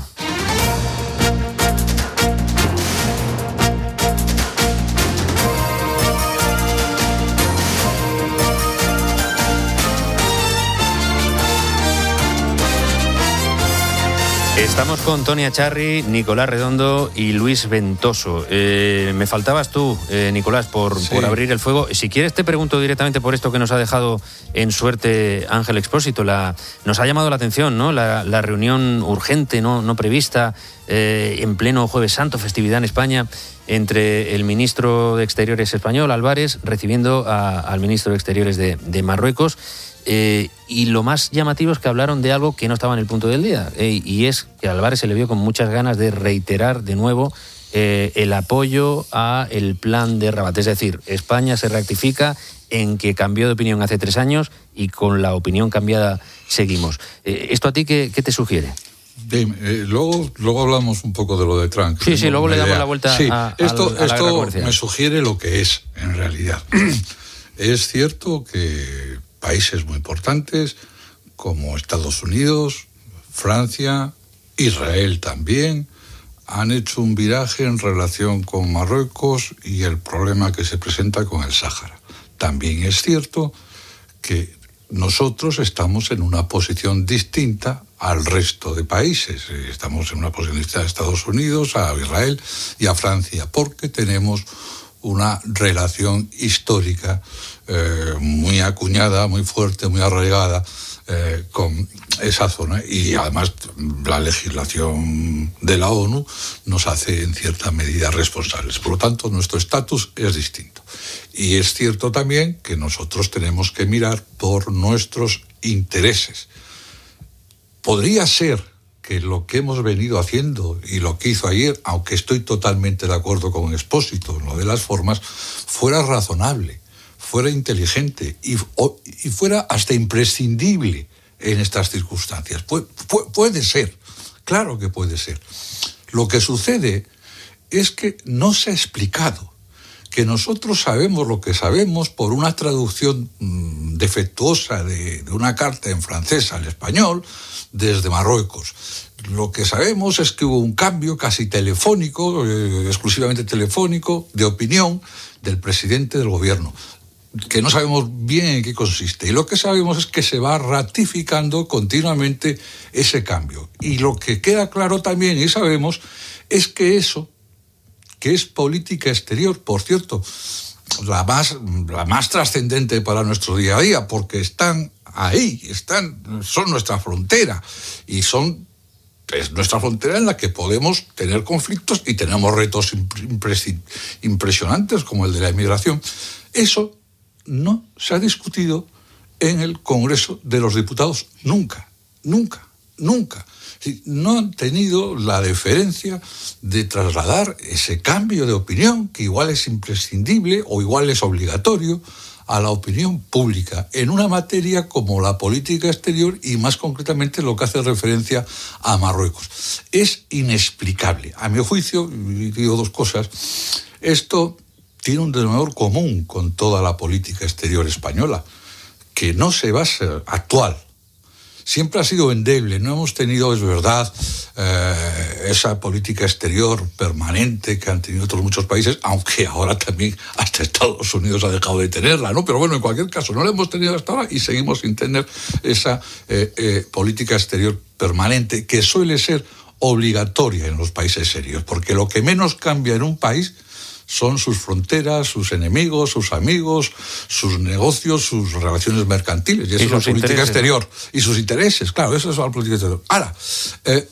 Estamos con Tony Acharri, Nicolás Redondo y Luis Ventoso. Eh, me faltabas tú, eh, Nicolás, por, sí. por abrir el fuego. Si quieres te pregunto directamente por esto que nos ha dejado en suerte Ángel Expósito. La, nos ha llamado la atención, ¿no? La, la reunión urgente, no, no prevista, eh, en pleno Jueves Santo, festividad en España, entre el ministro de Exteriores español, Álvarez, recibiendo a, al ministro de Exteriores de, de Marruecos. Eh, y lo más llamativo es que hablaron de algo que no estaba en el punto del día, eh, y es que a Álvarez se le vio con muchas ganas de reiterar de nuevo eh, el apoyo a el plan de Rabat. Es decir, España se rectifica en que cambió de opinión hace tres años y con la opinión cambiada seguimos. Eh, ¿Esto a ti qué, qué te sugiere? Bien, eh, luego, luego hablamos un poco de lo de Trump. Sí, sí, luego le damos idea. la vuelta sí, a, esto, a, a la esto me sugiere lo que es, en realidad. Es cierto que países muy importantes como Estados Unidos, Francia, Israel también, han hecho un viraje en relación con Marruecos y el problema que se presenta con el Sáhara. También es cierto que nosotros estamos en una posición distinta al resto de países. Estamos en una posición distinta a Estados Unidos, a Israel y a Francia, porque tenemos una relación histórica eh, muy acuñada, muy fuerte, muy arraigada eh, con esa zona, y además la legislación de la ONU nos hace en cierta medida responsables. Por lo tanto, nuestro estatus es distinto. Y es cierto también que nosotros tenemos que mirar por nuestros intereses. Podría ser que lo que hemos venido haciendo y lo que hizo ayer, aunque estoy totalmente de acuerdo con Expósito en lo de las formas, fuera razonable, fuera inteligente y, o, y fuera hasta imprescindible en estas circunstancias. Pu- pu- puede ser, claro que puede ser. Lo que sucede es que no se ha explicado, que nosotros sabemos lo que sabemos por una traducción mmm, defectuosa de, de una carta en francés al español desde Marruecos. Lo que sabemos es que hubo un cambio casi telefónico, eh, exclusivamente telefónico, de opinión del presidente del gobierno, que no sabemos bien en qué consiste. Y lo que sabemos es que se va ratificando continuamente ese cambio. Y lo que queda claro también, y sabemos, es que eso, que es política exterior, por cierto, la más, la más trascendente para nuestro día a día, porque están ahí, están, son nuestra frontera, y son es nuestra frontera en la que podemos tener conflictos y tenemos retos impre- impresionantes como el de la inmigración. Eso no se ha discutido en el Congreso de los Diputados nunca, nunca, nunca. No han tenido la deferencia de trasladar ese cambio de opinión, que igual es imprescindible o igual es obligatorio, a la opinión pública en una materia como la política exterior y más concretamente lo que hace referencia a Marruecos. Es inexplicable. A mi juicio, y digo dos cosas, esto tiene un denominador común con toda la política exterior española, que no se basa actual. Siempre ha sido endeble, no hemos tenido, es verdad, eh, esa política exterior permanente que han tenido otros muchos países, aunque ahora también hasta Estados Unidos ha dejado de tenerla, ¿no? Pero bueno, en cualquier caso, no la hemos tenido hasta ahora y seguimos sin tener esa eh, eh, política exterior permanente, que suele ser obligatoria en los países serios, porque lo que menos cambia en un país son sus fronteras, sus enemigos, sus amigos, sus negocios, sus relaciones mercantiles. Y eso es la política exterior. Y sus intereses, claro, eso es la política exterior. Ahora, eh,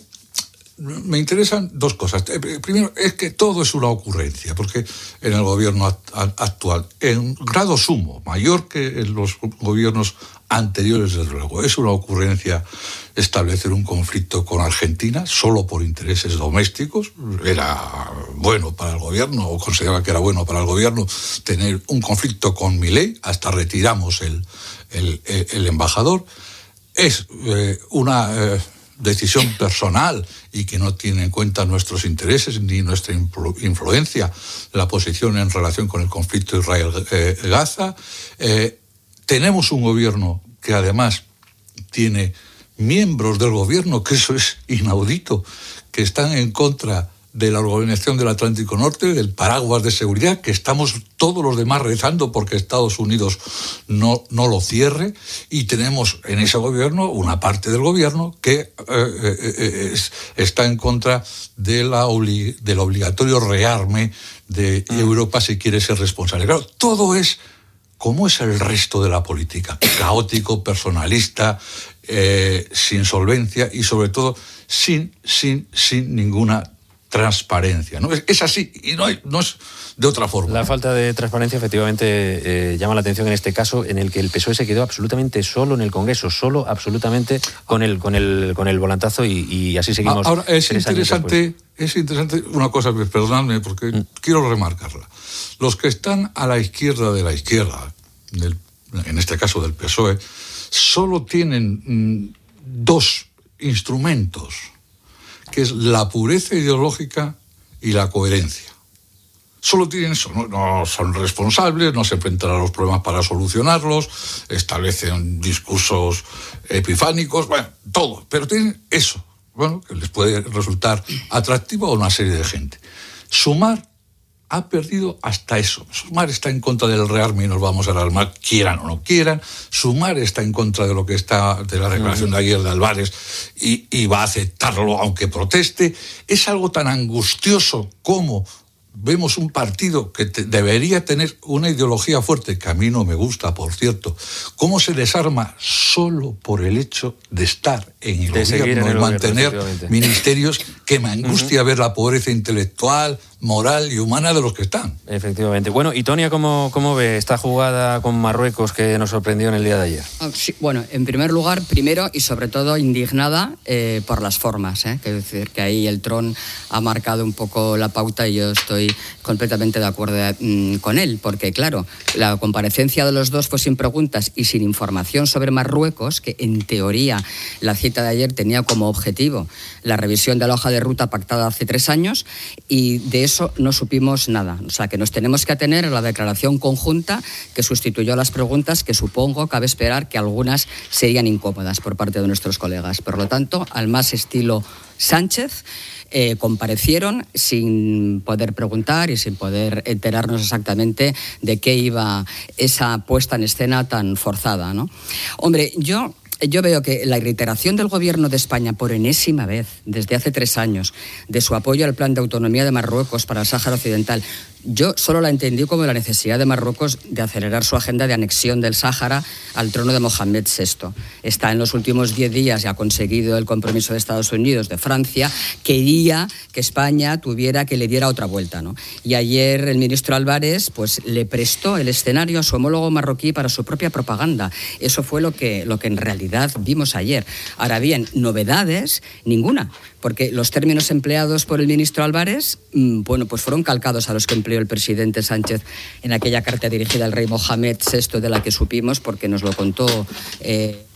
me interesan dos cosas. Primero, es que todo es una ocurrencia, porque en el gobierno actual, en grado sumo, mayor que en los gobiernos anteriores, desde luego, es una ocurrencia establecer un conflicto con Argentina solo por intereses domésticos. Era bueno para el gobierno, o consideraba que era bueno para el gobierno tener un conflicto con Milei, hasta retiramos el, el, el embajador. Es eh, una eh, decisión personal y que no tiene en cuenta nuestros intereses ni nuestra influ- influencia, la posición en relación con el conflicto Israel-Gaza. Eh, tenemos un gobierno que además tiene miembros del gobierno, que eso es inaudito, que están en contra de la Organización del Atlántico Norte, del paraguas de seguridad, que estamos todos los demás rezando porque Estados Unidos no, no lo cierre, y tenemos en ese gobierno una parte del gobierno que eh, eh, es, está en contra de la obli- del obligatorio rearme de Europa si quiere ser responsable. Claro, todo es como es el resto de la política, caótico, personalista, eh, sin solvencia y sobre todo sin, sin, sin ninguna transparencia, ¿no? Es, es así y no, hay, no es de otra forma. La falta de transparencia efectivamente eh, llama la atención en este caso, en el que el P S O E se quedó absolutamente solo en el Congreso, solo absolutamente con el con el con el volantazo y, y así seguimos. Ahora es interesante, es interesante una cosa, perdonadme porque mm. quiero remarcarla. Los que están a la izquierda de la izquierda, del, en este caso del P S O E, solo tienen mm, dos instrumentos, que es la pureza ideológica y la coherencia. Solo tienen eso, no, no son responsables, no se enfrentan a los problemas para solucionarlos, establecen discursos epifánicos, bueno, todo, pero tienen eso, bueno, que les puede resultar atractivo a una serie de gente. Sumar ha perdido hasta eso. Sumar está en contra del rearme y nos vamos a alarmar, quieran o no quieran. Sumar está en contra de lo que está, de la declaración de ayer de Álvarez y, y va a aceptarlo aunque proteste. Es algo tan angustioso como vemos un partido que te, debería tener una ideología fuerte, que a mí no me gusta, por cierto, cómo se desarma solo por el hecho de estar en el de gobierno, en el mantener gobierno, ministerios, que me angustia uh-huh. ver la pobreza intelectual, moral y humana de los que están. Efectivamente. Bueno, y Tonia, ¿cómo, cómo ve esta jugada con Marruecos que nos sorprendió en el día de ayer? Oh, sí, bueno, en primer lugar, primero y sobre todo indignada eh, por las formas. ¿eh? Quiero decir que ahí el Tron ha marcado un poco la pauta y yo estoy completamente de acuerdo mm, con él, porque claro, la comparecencia de los dos fue sin preguntas y sin información sobre Marruecos, que en teoría la cita de ayer tenía como objetivo la revisión de la hoja de ruta pactada hace tres años, y de eso no supimos nada. O sea, que nos tenemos que atener a la declaración conjunta que sustituyó las preguntas, que supongo cabe esperar que algunas serían incómodas por parte de nuestros colegas. Por lo tanto, al más estilo Sánchez, eh, comparecieron sin poder preguntar y sin poder enterarnos exactamente de qué iba esa puesta en escena tan forzada, ¿no? Hombre, yo... Yo veo que la reiteración del Gobierno de España por enésima vez, desde hace tres años, de su apoyo al plan de autonomía de Marruecos para el Sáhara Occidental, yo solo la entendí como la necesidad de Marruecos de acelerar su agenda de anexión del Sáhara al trono de Mohamed sexto. Está en los últimos diez días y ha conseguido el compromiso de Estados Unidos, de Francia. Quería que España tuviera que le diera otra vuelta, ¿no? Y ayer el ministro Álvarez pues, le prestó el escenario a su homólogo marroquí para su propia propaganda. Eso fue lo que, lo que en realidad vimos ayer. Ahora bien, novedades, ninguna. Porque los términos empleados por el ministro Álvarez, bueno, pues fueron calcados a los que empleó el presidente Sánchez en aquella carta dirigida al rey Mohamed sexto, de la que supimos porque nos lo contó eh,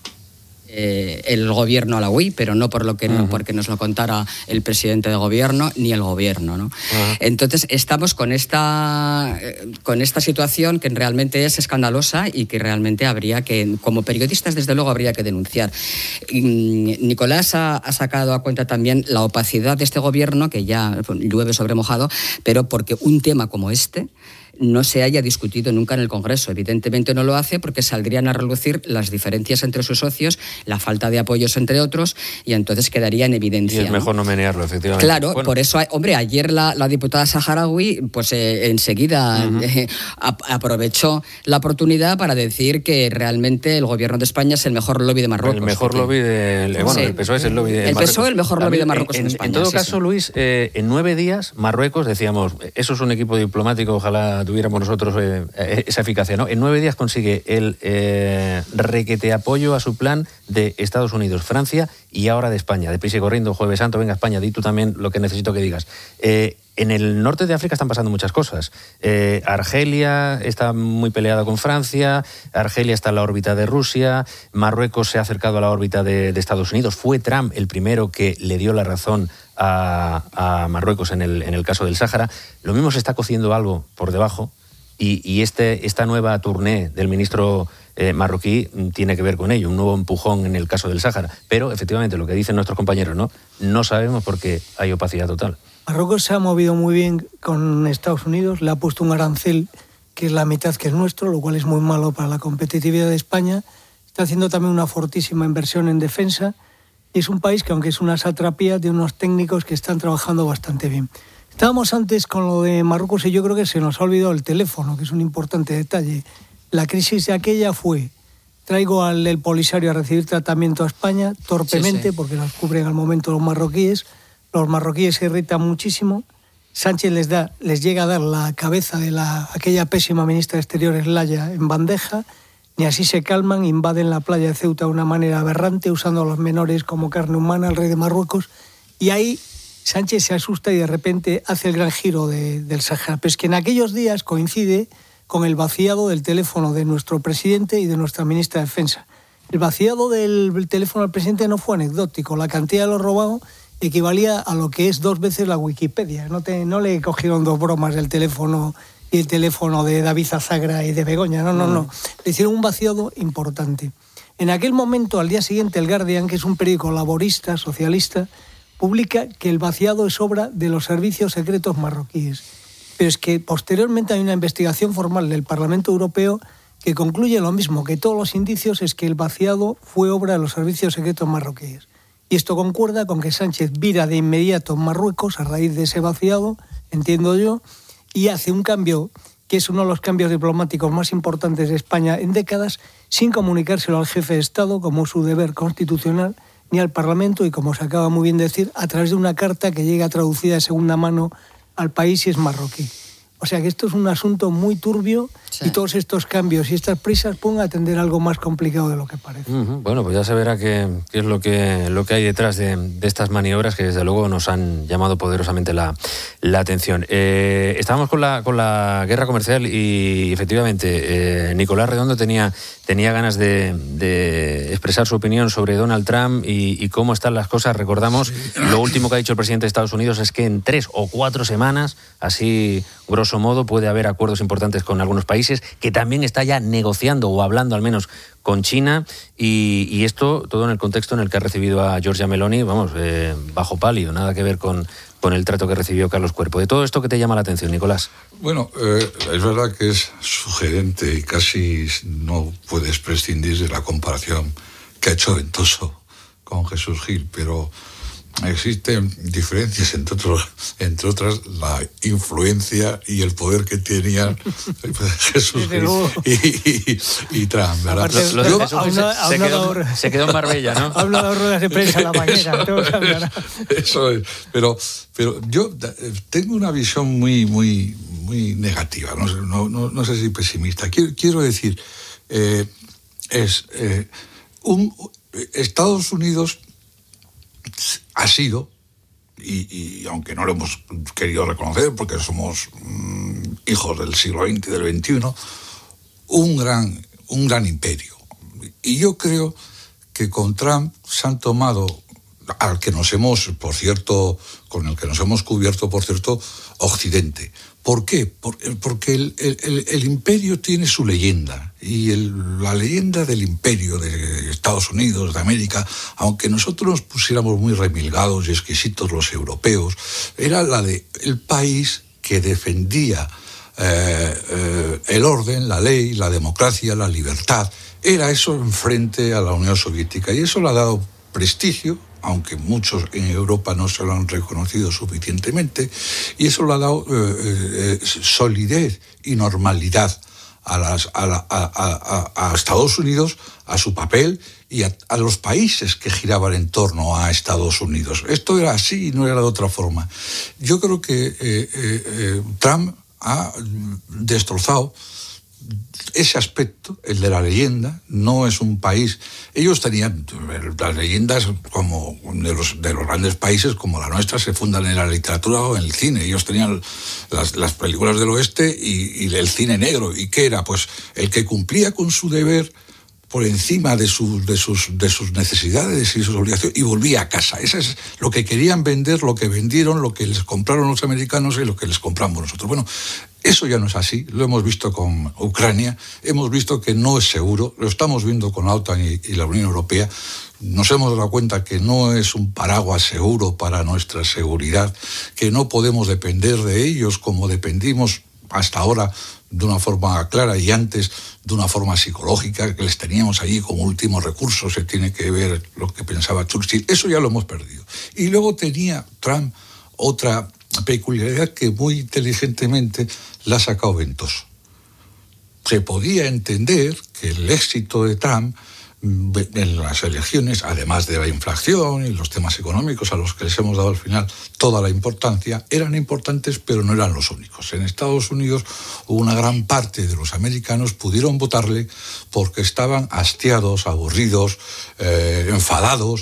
eh, el gobierno alauí, pero no por lo que uh-huh. porque nos lo contara el presidente de gobierno ni el gobierno, ¿no? Uh-huh. Entonces estamos con esta eh, con esta situación que realmente es escandalosa y que realmente habría que, como periodistas desde luego, habría que denunciar. Y Nicolás ha, ha sacado a cuenta también la opacidad de este gobierno, que ya llueve sobre mojado, pero porque un tema como este no se haya discutido nunca en el Congreso. Evidentemente no lo hace porque saldrían a relucir las diferencias entre sus socios, la falta de apoyos entre otros, y entonces quedaría en evidencia. Y es mejor no menearlo, efectivamente. Claro, bueno. Por eso, hombre, ayer la, la diputada saharaui pues eh, enseguida uh-huh. eh, a, aprovechó la oportunidad para decir que realmente el gobierno de España es el mejor lobby de Marruecos. El mejor lobby de... Bueno, sí. el P S O E es el lobby de El Marruecos. P S O E el mejor lobby de Marruecos en, en España. En todo sí, caso, sí. Luis, eh, en nueve días, Marruecos, decíamos, eso es un equipo diplomático, ojalá tuviéramos nosotros... Eh, esa eficacia, ¿no? En nueve días consigue el eh, requete apoyo a su plan de Estados Unidos, Francia y ahora de España. Deprisa y corriendo, Jueves Santo, venga España, di tú también lo que necesito que digas. Eh, en el norte de África están pasando muchas cosas. Eh, Argelia está muy peleada con Francia, Argelia está en la órbita de Rusia, Marruecos se ha acercado a la órbita de, de Estados Unidos. Fue Trump el primero que le dio la razón a, a Marruecos en el, en el caso del Sáhara. Lo mismo se está cociendo algo por debajo. Y, y este, esta nueva tournée del ministro eh, marroquí tiene que ver con ello, un nuevo empujón en el caso del Sáhara. Pero, efectivamente, lo que dicen nuestros compañeros, no, no sabemos porque hay opacidad total. Marruecos se ha movido muy bien con Estados Unidos, le ha puesto un arancel que es la mitad que es nuestro, lo cual es muy malo para la competitividad de España. Está haciendo también una fortísima inversión en defensa y es un país que, aunque es una satrapía, tiene unos técnicos que están trabajando bastante bien. Estábamos antes con lo de Marruecos y yo creo que se nos ha olvidado el teléfono, que es un importante detalle. La crisis de aquella fue, traigo al el Polisario a recibir tratamiento a España, torpemente, sí, sí. porque nos cubren al momento los marroquíes. Los marroquíes se irritan muchísimo. Sánchez les da, les llega a dar la cabeza de la, aquella pésima ministra de Exteriores, Laya, en bandeja. Ni así se calman, invaden la playa de Ceuta de una manera aberrante, usando a los menores como carne humana, al rey de Marruecos. Y ahí Sánchez se asusta y de repente hace el gran giro de, del Sáhara. Pero es que en aquellos días coincide con el vaciado del teléfono de nuestro presidente y de nuestra ministra de Defensa. El vaciado del teléfono del presidente no fue anecdótico. La cantidad de lo robado equivalía a lo que es dos veces la Wikipedia. No, te, no le cogieron dos bromas del teléfono y el teléfono de David Azagra y de Begoña. No, no, no. Le hicieron un vaciado importante. En aquel momento, al día siguiente, el Guardian, que es un periódico laborista, socialista, publica que el vaciado es obra de los servicios secretos marroquíes. Pero es que posteriormente hay una investigación formal del Parlamento Europeo que concluye lo mismo, que todos los indicios es que el vaciado fue obra de los servicios secretos marroquíes. Y esto concuerda con que Sánchez vira de inmediato en Marruecos a raíz de ese vaciado, entiendo yo, y hace un cambio que es uno de los cambios diplomáticos más importantes de España en décadas, sin comunicárselo al jefe de Estado, como es su deber constitucional, ni al Parlamento, y como se acaba muy bien de decir, a través de una carta que llega traducida de segunda mano al país y es marroquí. O sea que esto es un asunto muy turbio, sí. Y todos estos cambios y estas prisas pueden atender algo más complicado de lo que parece. Uh-huh. Bueno, pues ya se verá qué, qué es lo que, lo que hay detrás de, de estas maniobras que desde luego nos han llamado poderosamente la, la atención. Eh, estábamos con la, con la guerra comercial y efectivamente eh, Nicolás Redondo tenía, tenía ganas de, de expresar su opinión sobre Donald Trump y, y cómo están las cosas. Recordamos, sí. Lo último que ha dicho el presidente de Estados Unidos es que en tres o cuatro semanas, así grosso modo, puede haber acuerdos importantes con algunos países, que también está ya negociando o hablando al menos con China, y, y esto todo en el contexto en el que ha recibido a Giorgia Meloni, vamos, eh, bajo palio, nada que ver con, con el trato que recibió Carlos Cuerpo. ¿De todo esto qué te llama la atención, Nicolás? Bueno, eh, es verdad que es sugerente y casi no puedes prescindir de la comparación que ha hecho Ventoso con Jesús Gil, pero existen diferencias, entre, otros, entre otras la influencia y el poder que tenían Jesús Gil y, y, y Trump, ¿verdad? Aparte, lo, lo Yo, Jesús, se, se, quedó, se quedó en Marbella, ¿no? Habla de ruedas de prensa en la mañana. Eso es, pero, pero yo tengo una visión muy, muy, muy negativa, no, no, no, no sé si pesimista. Quiero, quiero decir, eh, es eh, un, Estados Unidos ha sido, y, y aunque no lo hemos querido reconocer porque somos mmm, hijos del siglo veinte y del veintiuno, un gran, un gran imperio. Y yo creo que con Trump se han tomado, al que nos hemos, por cierto, con el que nos hemos cubierto, por cierto, Occidente. ¿Por qué? Porque el, el, el imperio tiene su leyenda, y el, la leyenda del imperio de Estados Unidos, de América, aunque nosotros nos pusiéramos muy remilgados y exquisitos los europeos, era la de el país que defendía eh, eh, el orden, la ley, la democracia, la libertad. Era eso enfrente a la Unión Soviética, y eso le ha dado prestigio, aunque muchos en Europa no se lo han reconocido suficientemente, y eso le ha dado eh, eh, solidez y normalidad a, las, a, la, a, a, a Estados Unidos, a su papel y a, a los países que giraban en torno a Estados Unidos. Esto era así y no era de otra forma. Yo creo que eh, eh, eh, Trump ha destrozado ese aspecto, el de la leyenda. No es un país. Ellos tenían las leyendas como de los, de los grandes países como la nuestra, se fundan en la literatura o en el cine. Ellos tenían las, las películas del oeste y, y el cine negro. ¿Y qué era? Pues el que cumplía con su deber por encima de, su, de, sus, de sus necesidades y sus obligaciones, y volvía a casa. Eso es lo que querían vender, lo que vendieron, lo que les compraron los americanos y lo que les compramos nosotros. Bueno, eso ya no es así, lo hemos visto con Ucrania, hemos visto que no es seguro, lo estamos viendo con la OTAN y, y la Unión Europea. Nos hemos dado cuenta que no es un paraguas seguro para nuestra seguridad, que no podemos depender de ellos como dependimos hasta ahora de una forma clara y antes de una forma psicológica, que les teníamos allí como último recurso. Se tiene que ver lo que pensaba Churchill. Eso ya lo hemos perdido. Y luego tenía Trump otra peculiaridad que muy inteligentemente la ha sacado Ventoso. Se podía entender que el éxito de Trump en las elecciones, además de la inflación y los temas económicos a los que les hemos dado al final toda la importancia, eran importantes, pero no eran los únicos. En Estados Unidos una gran parte de los americanos pudieron votarle porque estaban hastiados, aburridos, eh, enfadados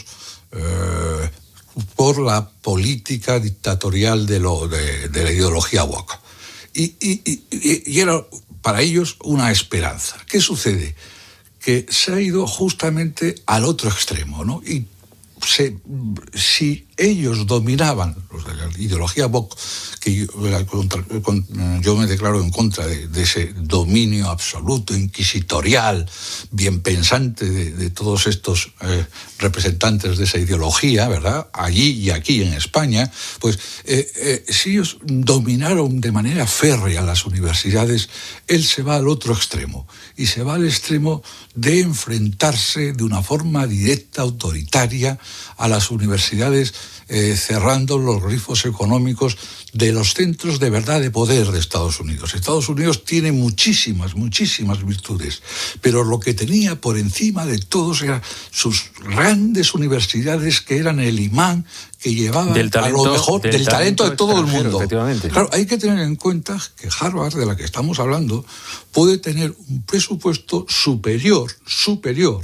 eh, por la política dictatorial de, lo, de, de la ideología woke. Y, y, y, y era para ellos una esperanza. ¿Qué sucede? Que se ha ido justamente al otro extremo, ¿no? Y se, si ellos dominaban, los de la ideología woke, que que yo, la, contra, con, yo me declaro en contra de, de ese dominio absoluto, inquisitorial, bien pensante de, de todos estos eh, representantes de esa ideología, ¿verdad? Allí y aquí en España, pues eh, eh, si ellos dominaron de manera férrea las universidades, él se va al otro extremo, y se va al extremo de enfrentarse de una forma directa, autoritaria, a las universidades, eh, cerrando los grifos económicos de los centros de verdad de poder de Estados Unidos. Estados Unidos tiene muchísimas, muchísimas virtudes, pero lo que tenía por encima de todos eran sus grandes universidades, que eran el imán que llevaban del talento, a lo mejor del, del talento, talento de todo el mundo. Efectivamente. Claro, hay que tener en cuenta que Harvard, de la que estamos hablando, puede tener un presupuesto superior, superior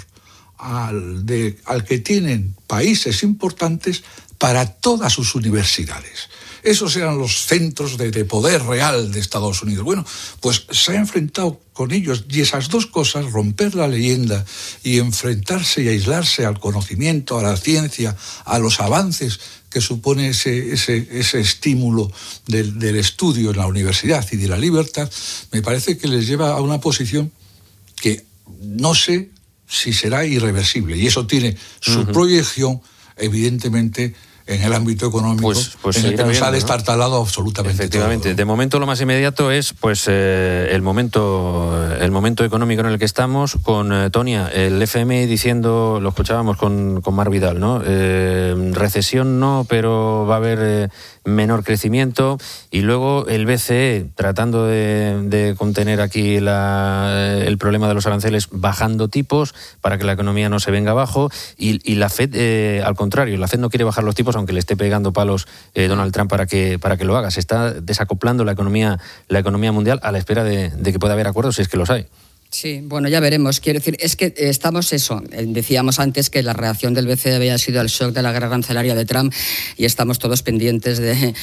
al, de, al que tienen países importantes para todas sus universidades. Esos eran los centros de, de poder real de Estados Unidos. Bueno, pues se ha enfrentado con ellos, y esas dos cosas, romper la leyenda y enfrentarse y aislarse al conocimiento, a la ciencia, a los avances que supone ese, ese, ese estímulo del, del estudio en la universidad y de la libertad, me parece que les lleva a una posición que no sé si será irreversible. Y eso tiene su uh-huh. proyección, evidentemente, en el ámbito económico, pues, pues en el que nos viendo, ha destartalado, ¿no? absolutamente Efectivamente. todo. De momento lo más inmediato es pues eh, el momento el momento económico en el que estamos, con eh, Tonia, el F M I diciendo, lo escuchábamos con, con Mar Vidal, ¿no? Eh, recesión no, pero va a haber eh, menor crecimiento, y luego el B C E tratando de, de contener aquí la, el problema de los aranceles, bajando tipos para que la economía no se venga abajo, y, y la Fed, eh, al contrario, la Fed no quiere bajar los tipos, aunque le esté pegando palos eh, Donald Trump para que para que lo haga. Se está desacoplando la economía la economía mundial a la espera de, de que pueda haber acuerdos, si es que los hay. Sí, bueno, ya veremos. Quiero decir, es que estamos eso. Decíamos antes que la reacción del B C E había sido el shock de la guerra arancelaria de Trump, y estamos todos pendientes de,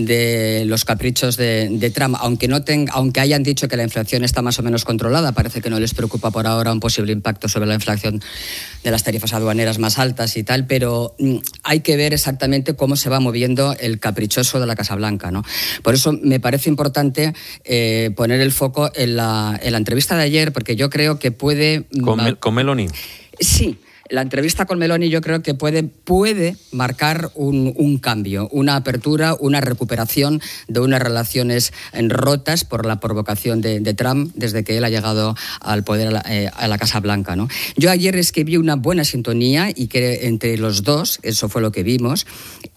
de los caprichos de, de Trump. Aunque no ten, aunque hayan dicho que la inflación está más o menos controlada, parece que no les preocupa por ahora un posible impacto sobre la inflación de las tarifas aduaneras más altas y tal, pero mm, hay que ver exactamente cómo se va moviendo el caprichoso de la Casa Blanca, ¿no? Por eso me parece importante eh, poner el foco en la, en la entrevista de ayer, porque yo creo que puede... ¿Con, Mel- con Meloni? Sí. La entrevista con Meloni yo creo que puede, puede marcar un, un cambio, una apertura, una recuperación de unas relaciones rotas por la provocación de, de Trump desde que él ha llegado al poder, a la, eh, a la Casa Blanca, ¿no? Yo ayer escribí una buena sintonía, y que entre los dos, eso fue lo que vimos,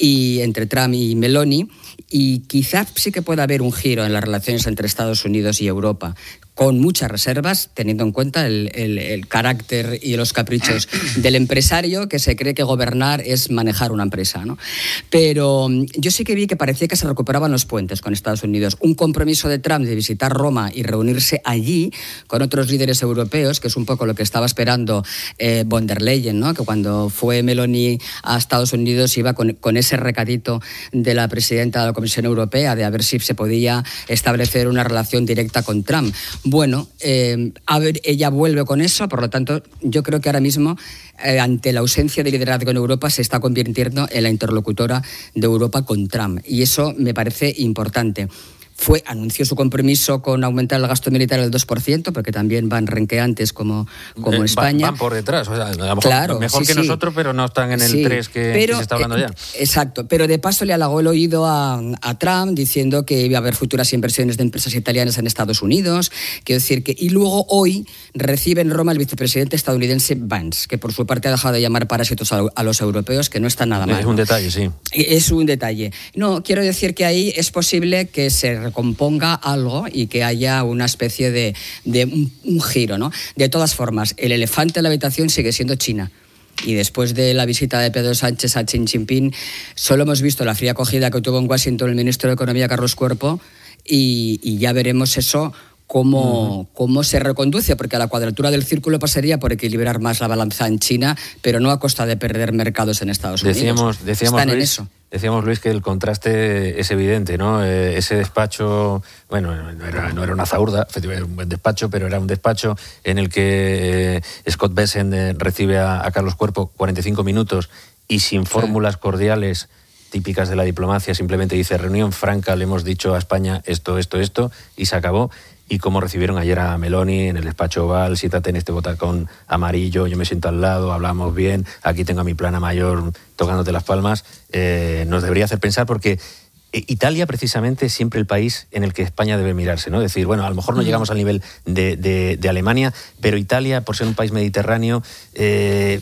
y entre Trump y Meloni, y quizás sí que pueda haber un giro en las relaciones entre Estados Unidos y Europa, con muchas reservas, teniendo en cuenta el, el, el carácter y los caprichos del empresario, que se cree que gobernar es manejar una empresa, ¿no? Pero yo sí que vi que parecía que se recuperaban los puentes con Estados Unidos. Un compromiso de Trump de visitar Roma y reunirse allí con otros líderes europeos, que es un poco lo que estaba esperando eh, von der Leyen, ¿no? Que cuando fue Meloni a Estados Unidos iba con, con ese recadito de la presidenta de la Comisión Europea de a ver si se podía establecer una relación directa con Trump. Bueno, eh, a ver, ella vuelve con eso, por lo tanto, yo creo que ahora mismo, eh, ante la ausencia de liderazgo en Europa, se está convirtiendo en la interlocutora de Europa con Trump, y eso me parece importante. Fue, anunció su compromiso con aumentar el gasto militar al dos por ciento, porque también van renqueantes como, como eh, España. Van, van por detrás, o sea, a lo mejor, claro, mejor sí, que sí. nosotros, pero no están en el sí, tres que, pero, que se está hablando eh, ya. Exacto, pero de paso le halagó el oído a, a Trump diciendo que iba a haber futuras inversiones de empresas italianas en Estados Unidos. Quiero decir que, y luego hoy recibe en Roma el vicepresidente estadounidense Vance, que por su parte ha dejado de llamar parásitos a, a los europeos, que no está nada mal. Es un detalle, sí. Es un detalle. No, quiero decir que ahí es posible que se recomponga algo y que haya una especie de, de un, un giro, ¿no? De todas formas, el elefante en la habitación sigue siendo China. Y después de la visita de Pedro Sánchez a Xi Jinping, solo hemos visto la fría acogida que tuvo en Washington el ministro de Economía, Carlos Cuerpo, y, y ya veremos eso cómo, uh-huh. cómo se reconduce, porque a la cuadratura del círculo pasaría por equilibrar más la balanza en China, pero no a costa de perder mercados en Estados Unidos. Decíamos, decíamos Están Luis, en eso. Decíamos, Luis, que el contraste es evidente, ¿no? Eh, ese despacho, bueno, no era, no era una zaurda, efectivamente era un buen despacho, pero era un despacho en el que eh, Scott Bessent eh, recibe a, a Carlos Cuerpo cuarenta y cinco minutos y sin fórmulas cordiales típicas de la diplomacia, simplemente dice reunión franca, le hemos dicho a España esto, esto, esto, y se acabó. Y cómo recibieron ayer a Meloni en el despacho Oval, siéntate en este botacón amarillo, yo me siento al lado, hablamos bien, aquí tengo a mi plana mayor tocándote las palmas, eh, nos debería hacer pensar porque Italia precisamente es siempre el país en el que España debe mirarse, ¿no? Decir, bueno, a lo mejor no llegamos al nivel de, de, de Alemania, pero Italia, por ser un país mediterráneo, eh,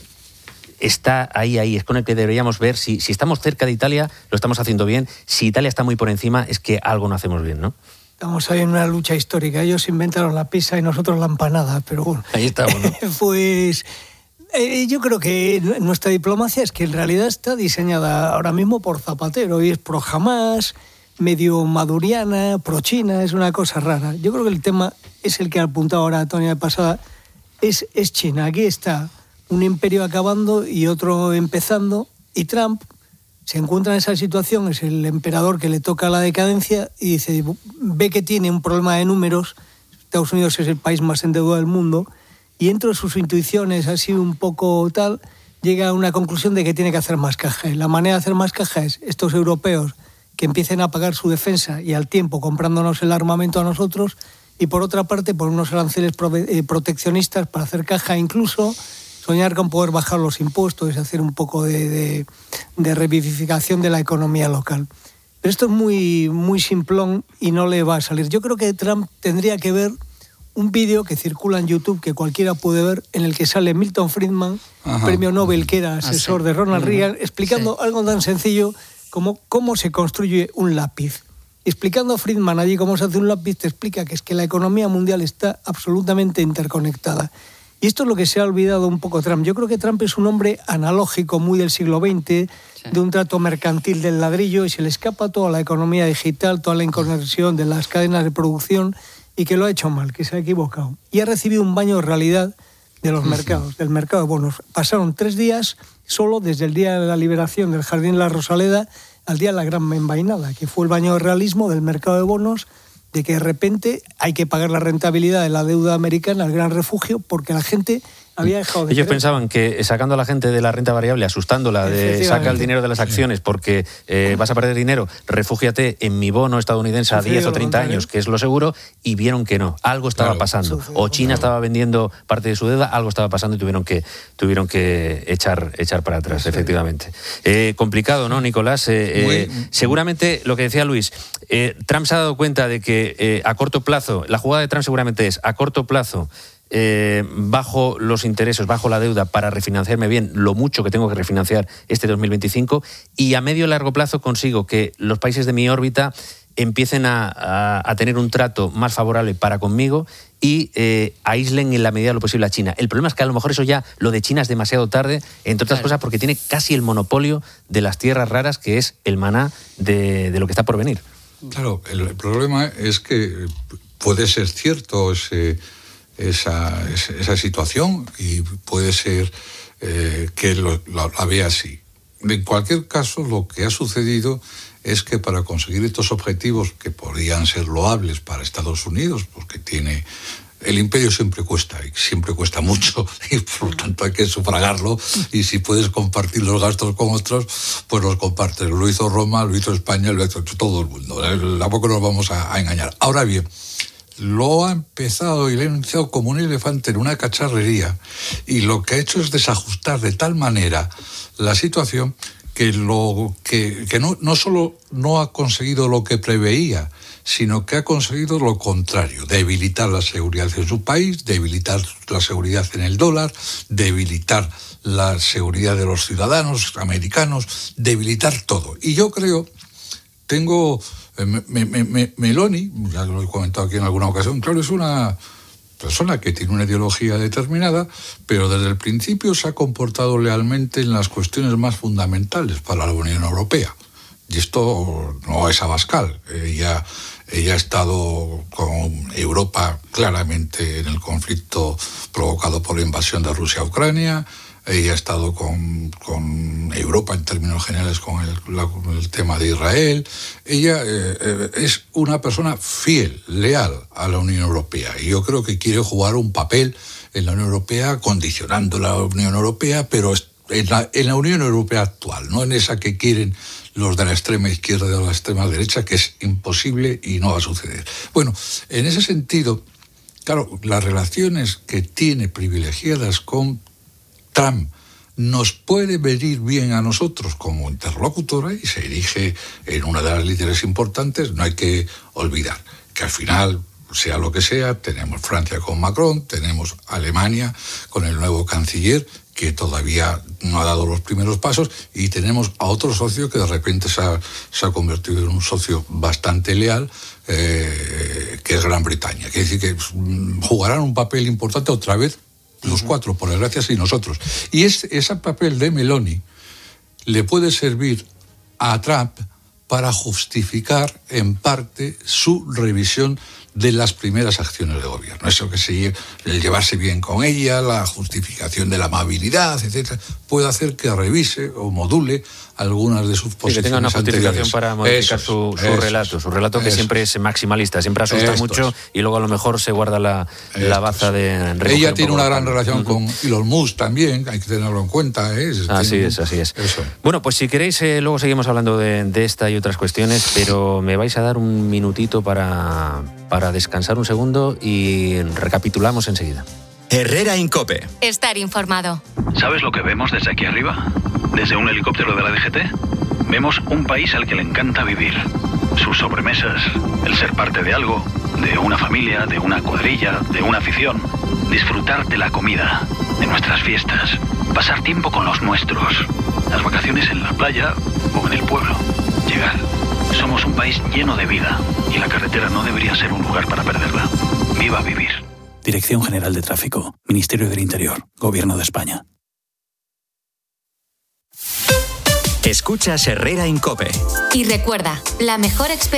está ahí, ahí, es con el que deberíamos ver si, si estamos cerca de Italia, lo estamos haciendo bien, si Italia está muy por encima, es que algo no hacemos bien, ¿no? Estamos ahí en una lucha histórica. Ellos inventaron la pizza y nosotros la empanada, pero bueno. Ahí estamos, ¿no? Pues eh, yo creo que nuestra diplomacia es que en realidad está diseñada ahora mismo por Zapatero y es pro Hamás, medio maduriana, pro China, es una cosa rara. Yo creo que el tema es el que ha apuntado ahora Antonio de pasada, es, es China. Aquí está un imperio acabando y otro empezando, y Trump se encuentra en esa situación, es el emperador que le toca la decadencia y dice, ve que tiene un problema de números, Estados Unidos es el país más endeudado del mundo, y entre sus intuiciones, así un poco tal, llega a una conclusión de que tiene que hacer más caja. Y la manera de hacer más caja es estos europeos que empiecen a pagar su defensa y al tiempo comprándonos el armamento a nosotros, y por otra parte por unos aranceles proteccionistas para hacer caja, incluso soñar con poder bajar los impuestos y hacer un poco de, de, de revivificación de la economía local. Pero esto es muy, muy simplón y no le va a salir. Yo creo que Trump tendría que ver un vídeo que circula en YouTube, que cualquiera puede ver, en el que sale Milton Friedman, Ajá. premio Nobel, que era asesor ah, sí. de Ronald Reagan, explicando sí. algo tan sencillo como cómo se construye un lápiz. Explicando a Friedman allí cómo se hace un lápiz, te explica que es que la economía mundial está absolutamente interconectada. Y esto es lo que se ha olvidado un poco Trump. Yo creo que Trump es un hombre analógico, muy del siglo veinte, sí. de un trato mercantil del ladrillo, y se le escapa toda la economía digital, toda la inconexión de las cadenas de producción, y que lo ha hecho mal, que se ha equivocado. Y ha recibido un baño de realidad de los mercados, sí. del mercado de bonos. Pasaron tres días solo desde el día de la liberación del Jardín de la Rosaleda al día de la gran envainada, que fue el baño de realismo del mercado de bonos, de que de repente hay que pagar la rentabilidad de la deuda americana al gran refugio porque la gente había dejado de Ellos creer. pensaban que sacando a la gente de la renta variable, asustándola de saca el dinero de las acciones porque eh, vas a perder dinero, refúgiate en mi bono estadounidense a diez o treinta años, que es lo seguro, y vieron que no, algo estaba claro, pasando. Sucedió, o China claro. estaba vendiendo parte de su deuda, algo estaba pasando y tuvieron que tuvieron que echar, echar para atrás, sí. efectivamente. Eh, complicado, ¿no, Nicolás? Eh, Muy... eh, seguramente, lo que decía Luis, eh, Trump se ha dado cuenta de que eh, a corto plazo, la jugada de Trump seguramente es a corto plazo, Eh, bajo los intereses, bajo la deuda para refinanciarme bien lo mucho que tengo que refinanciar este dos mil veinticinco, y a medio y largo plazo consigo que los países de mi órbita empiecen a, a, a tener un trato más favorable para conmigo y eh, aíslen en la medida de lo posible a China. El problema es que a lo mejor eso ya, lo de China es demasiado tarde, entre otras claro. cosas porque tiene casi el monopolio de las tierras raras, que es el maná de, de lo que está por venir. Claro, el problema es que puede ser cierto ese... Esa, esa situación y puede ser eh, que lo, lo, la vea así. En cualquier caso, lo que ha sucedido es que para conseguir estos objetivos, que podrían ser loables para Estados Unidos, porque tiene... El imperio siempre cuesta, y siempre cuesta mucho, y por lo tanto hay que sufragarlo, y si puedes compartir los gastos con otros, pues los compartes. Lo hizo Roma, lo hizo España, lo hizo todo el mundo. Tampoco nos vamos a, a engañar. Ahora bien, lo ha empezado y lo ha iniciado como un elefante en una cacharrería, y lo que ha hecho es desajustar de tal manera la situación que, lo, que, que no, no solo no ha conseguido lo que preveía, sino que ha conseguido lo contrario: debilitar la seguridad en su país, debilitar la seguridad en el dólar, debilitar la seguridad de los ciudadanos americanos, debilitar todo. Y yo creo, tengo... Me, me, me, Meloni, ya lo he comentado aquí en alguna ocasión, claro, es una persona que tiene una ideología determinada, pero desde el principio se ha comportado lealmente en las cuestiones más fundamentales para la Unión Europea. Y esto no es Abascal. Ella, ella ha estado con Europa claramente en el conflicto provocado por la invasión de Rusia a Ucrania. Ella ha estado con, con Europa en términos generales con el, la, el tema de Israel. Ella eh, eh, es una persona fiel, leal a la Unión Europea. Y yo creo que quiere jugar un papel en la Unión Europea, condicionando la Unión Europea, pero en la, en la Unión Europea actual, no en esa que quieren los de la extrema izquierda y de la extrema derecha, que es imposible y no va a suceder. Bueno, en ese sentido, claro, las relaciones que tiene privilegiadas con Trump nos puede venir bien a nosotros como interlocutora y se erige en una de las líderes importantes. No hay que olvidar que al final, sea lo que sea, tenemos Francia con Macron, tenemos Alemania con el nuevo canciller, que todavía no ha dado los primeros pasos, y tenemos a otro socio que de repente se ha, se ha convertido en un socio bastante leal, eh, que es Gran Bretaña. Quiere decir que jugarán un papel importante otra vez los cuatro, por desgracia, y nosotros. Y es, ese papel de Meloni le puede servir a Trump para justificar en parte su revisión de las primeras acciones de gobierno. Eso que se el llevarse bien con ella, la justificación de la amabilidad, etcétera, puede hacer que revise o module algunas de sus posiciones. Y que tenga una justificación anteriores. para modificar Eso, su, su eso, relato, su relato que eso. siempre es maximalista, siempre asusta Esto mucho es. y luego a lo mejor se guarda la, la baza de recoger Ella un tiene poco una gran el- relación Ujú. con Elon Musk también, hay que tenerlo en cuenta. ¿eh? Así Tiene- es, así es. Eso. Bueno, pues si queréis, eh, luego seguimos hablando de, de esta y otras cuestiones, pero me vais a dar un minutito para, para descansar un segundo y recapitulamos enseguida. Herrera Incope. Estar informado. ¿Sabes lo que vemos desde aquí arriba? Desde un helicóptero de la D G T. Vemos un país al que le encanta vivir. Sus sobremesas, el ser parte de algo, de una familia, de una cuadrilla, de una afición. Disfrutar de la comida, de nuestras fiestas. Pasar tiempo con los nuestros. Las vacaciones en la playa o en el pueblo. Llegar. Somos un país lleno de vida y la carretera no debería ser un lugar para perderla. Viva vivir. Dirección General de Tráfico, Ministerio del Interior, Gobierno de España. Escuchas Herrera Incope. Y recuerda, la mejor experiencia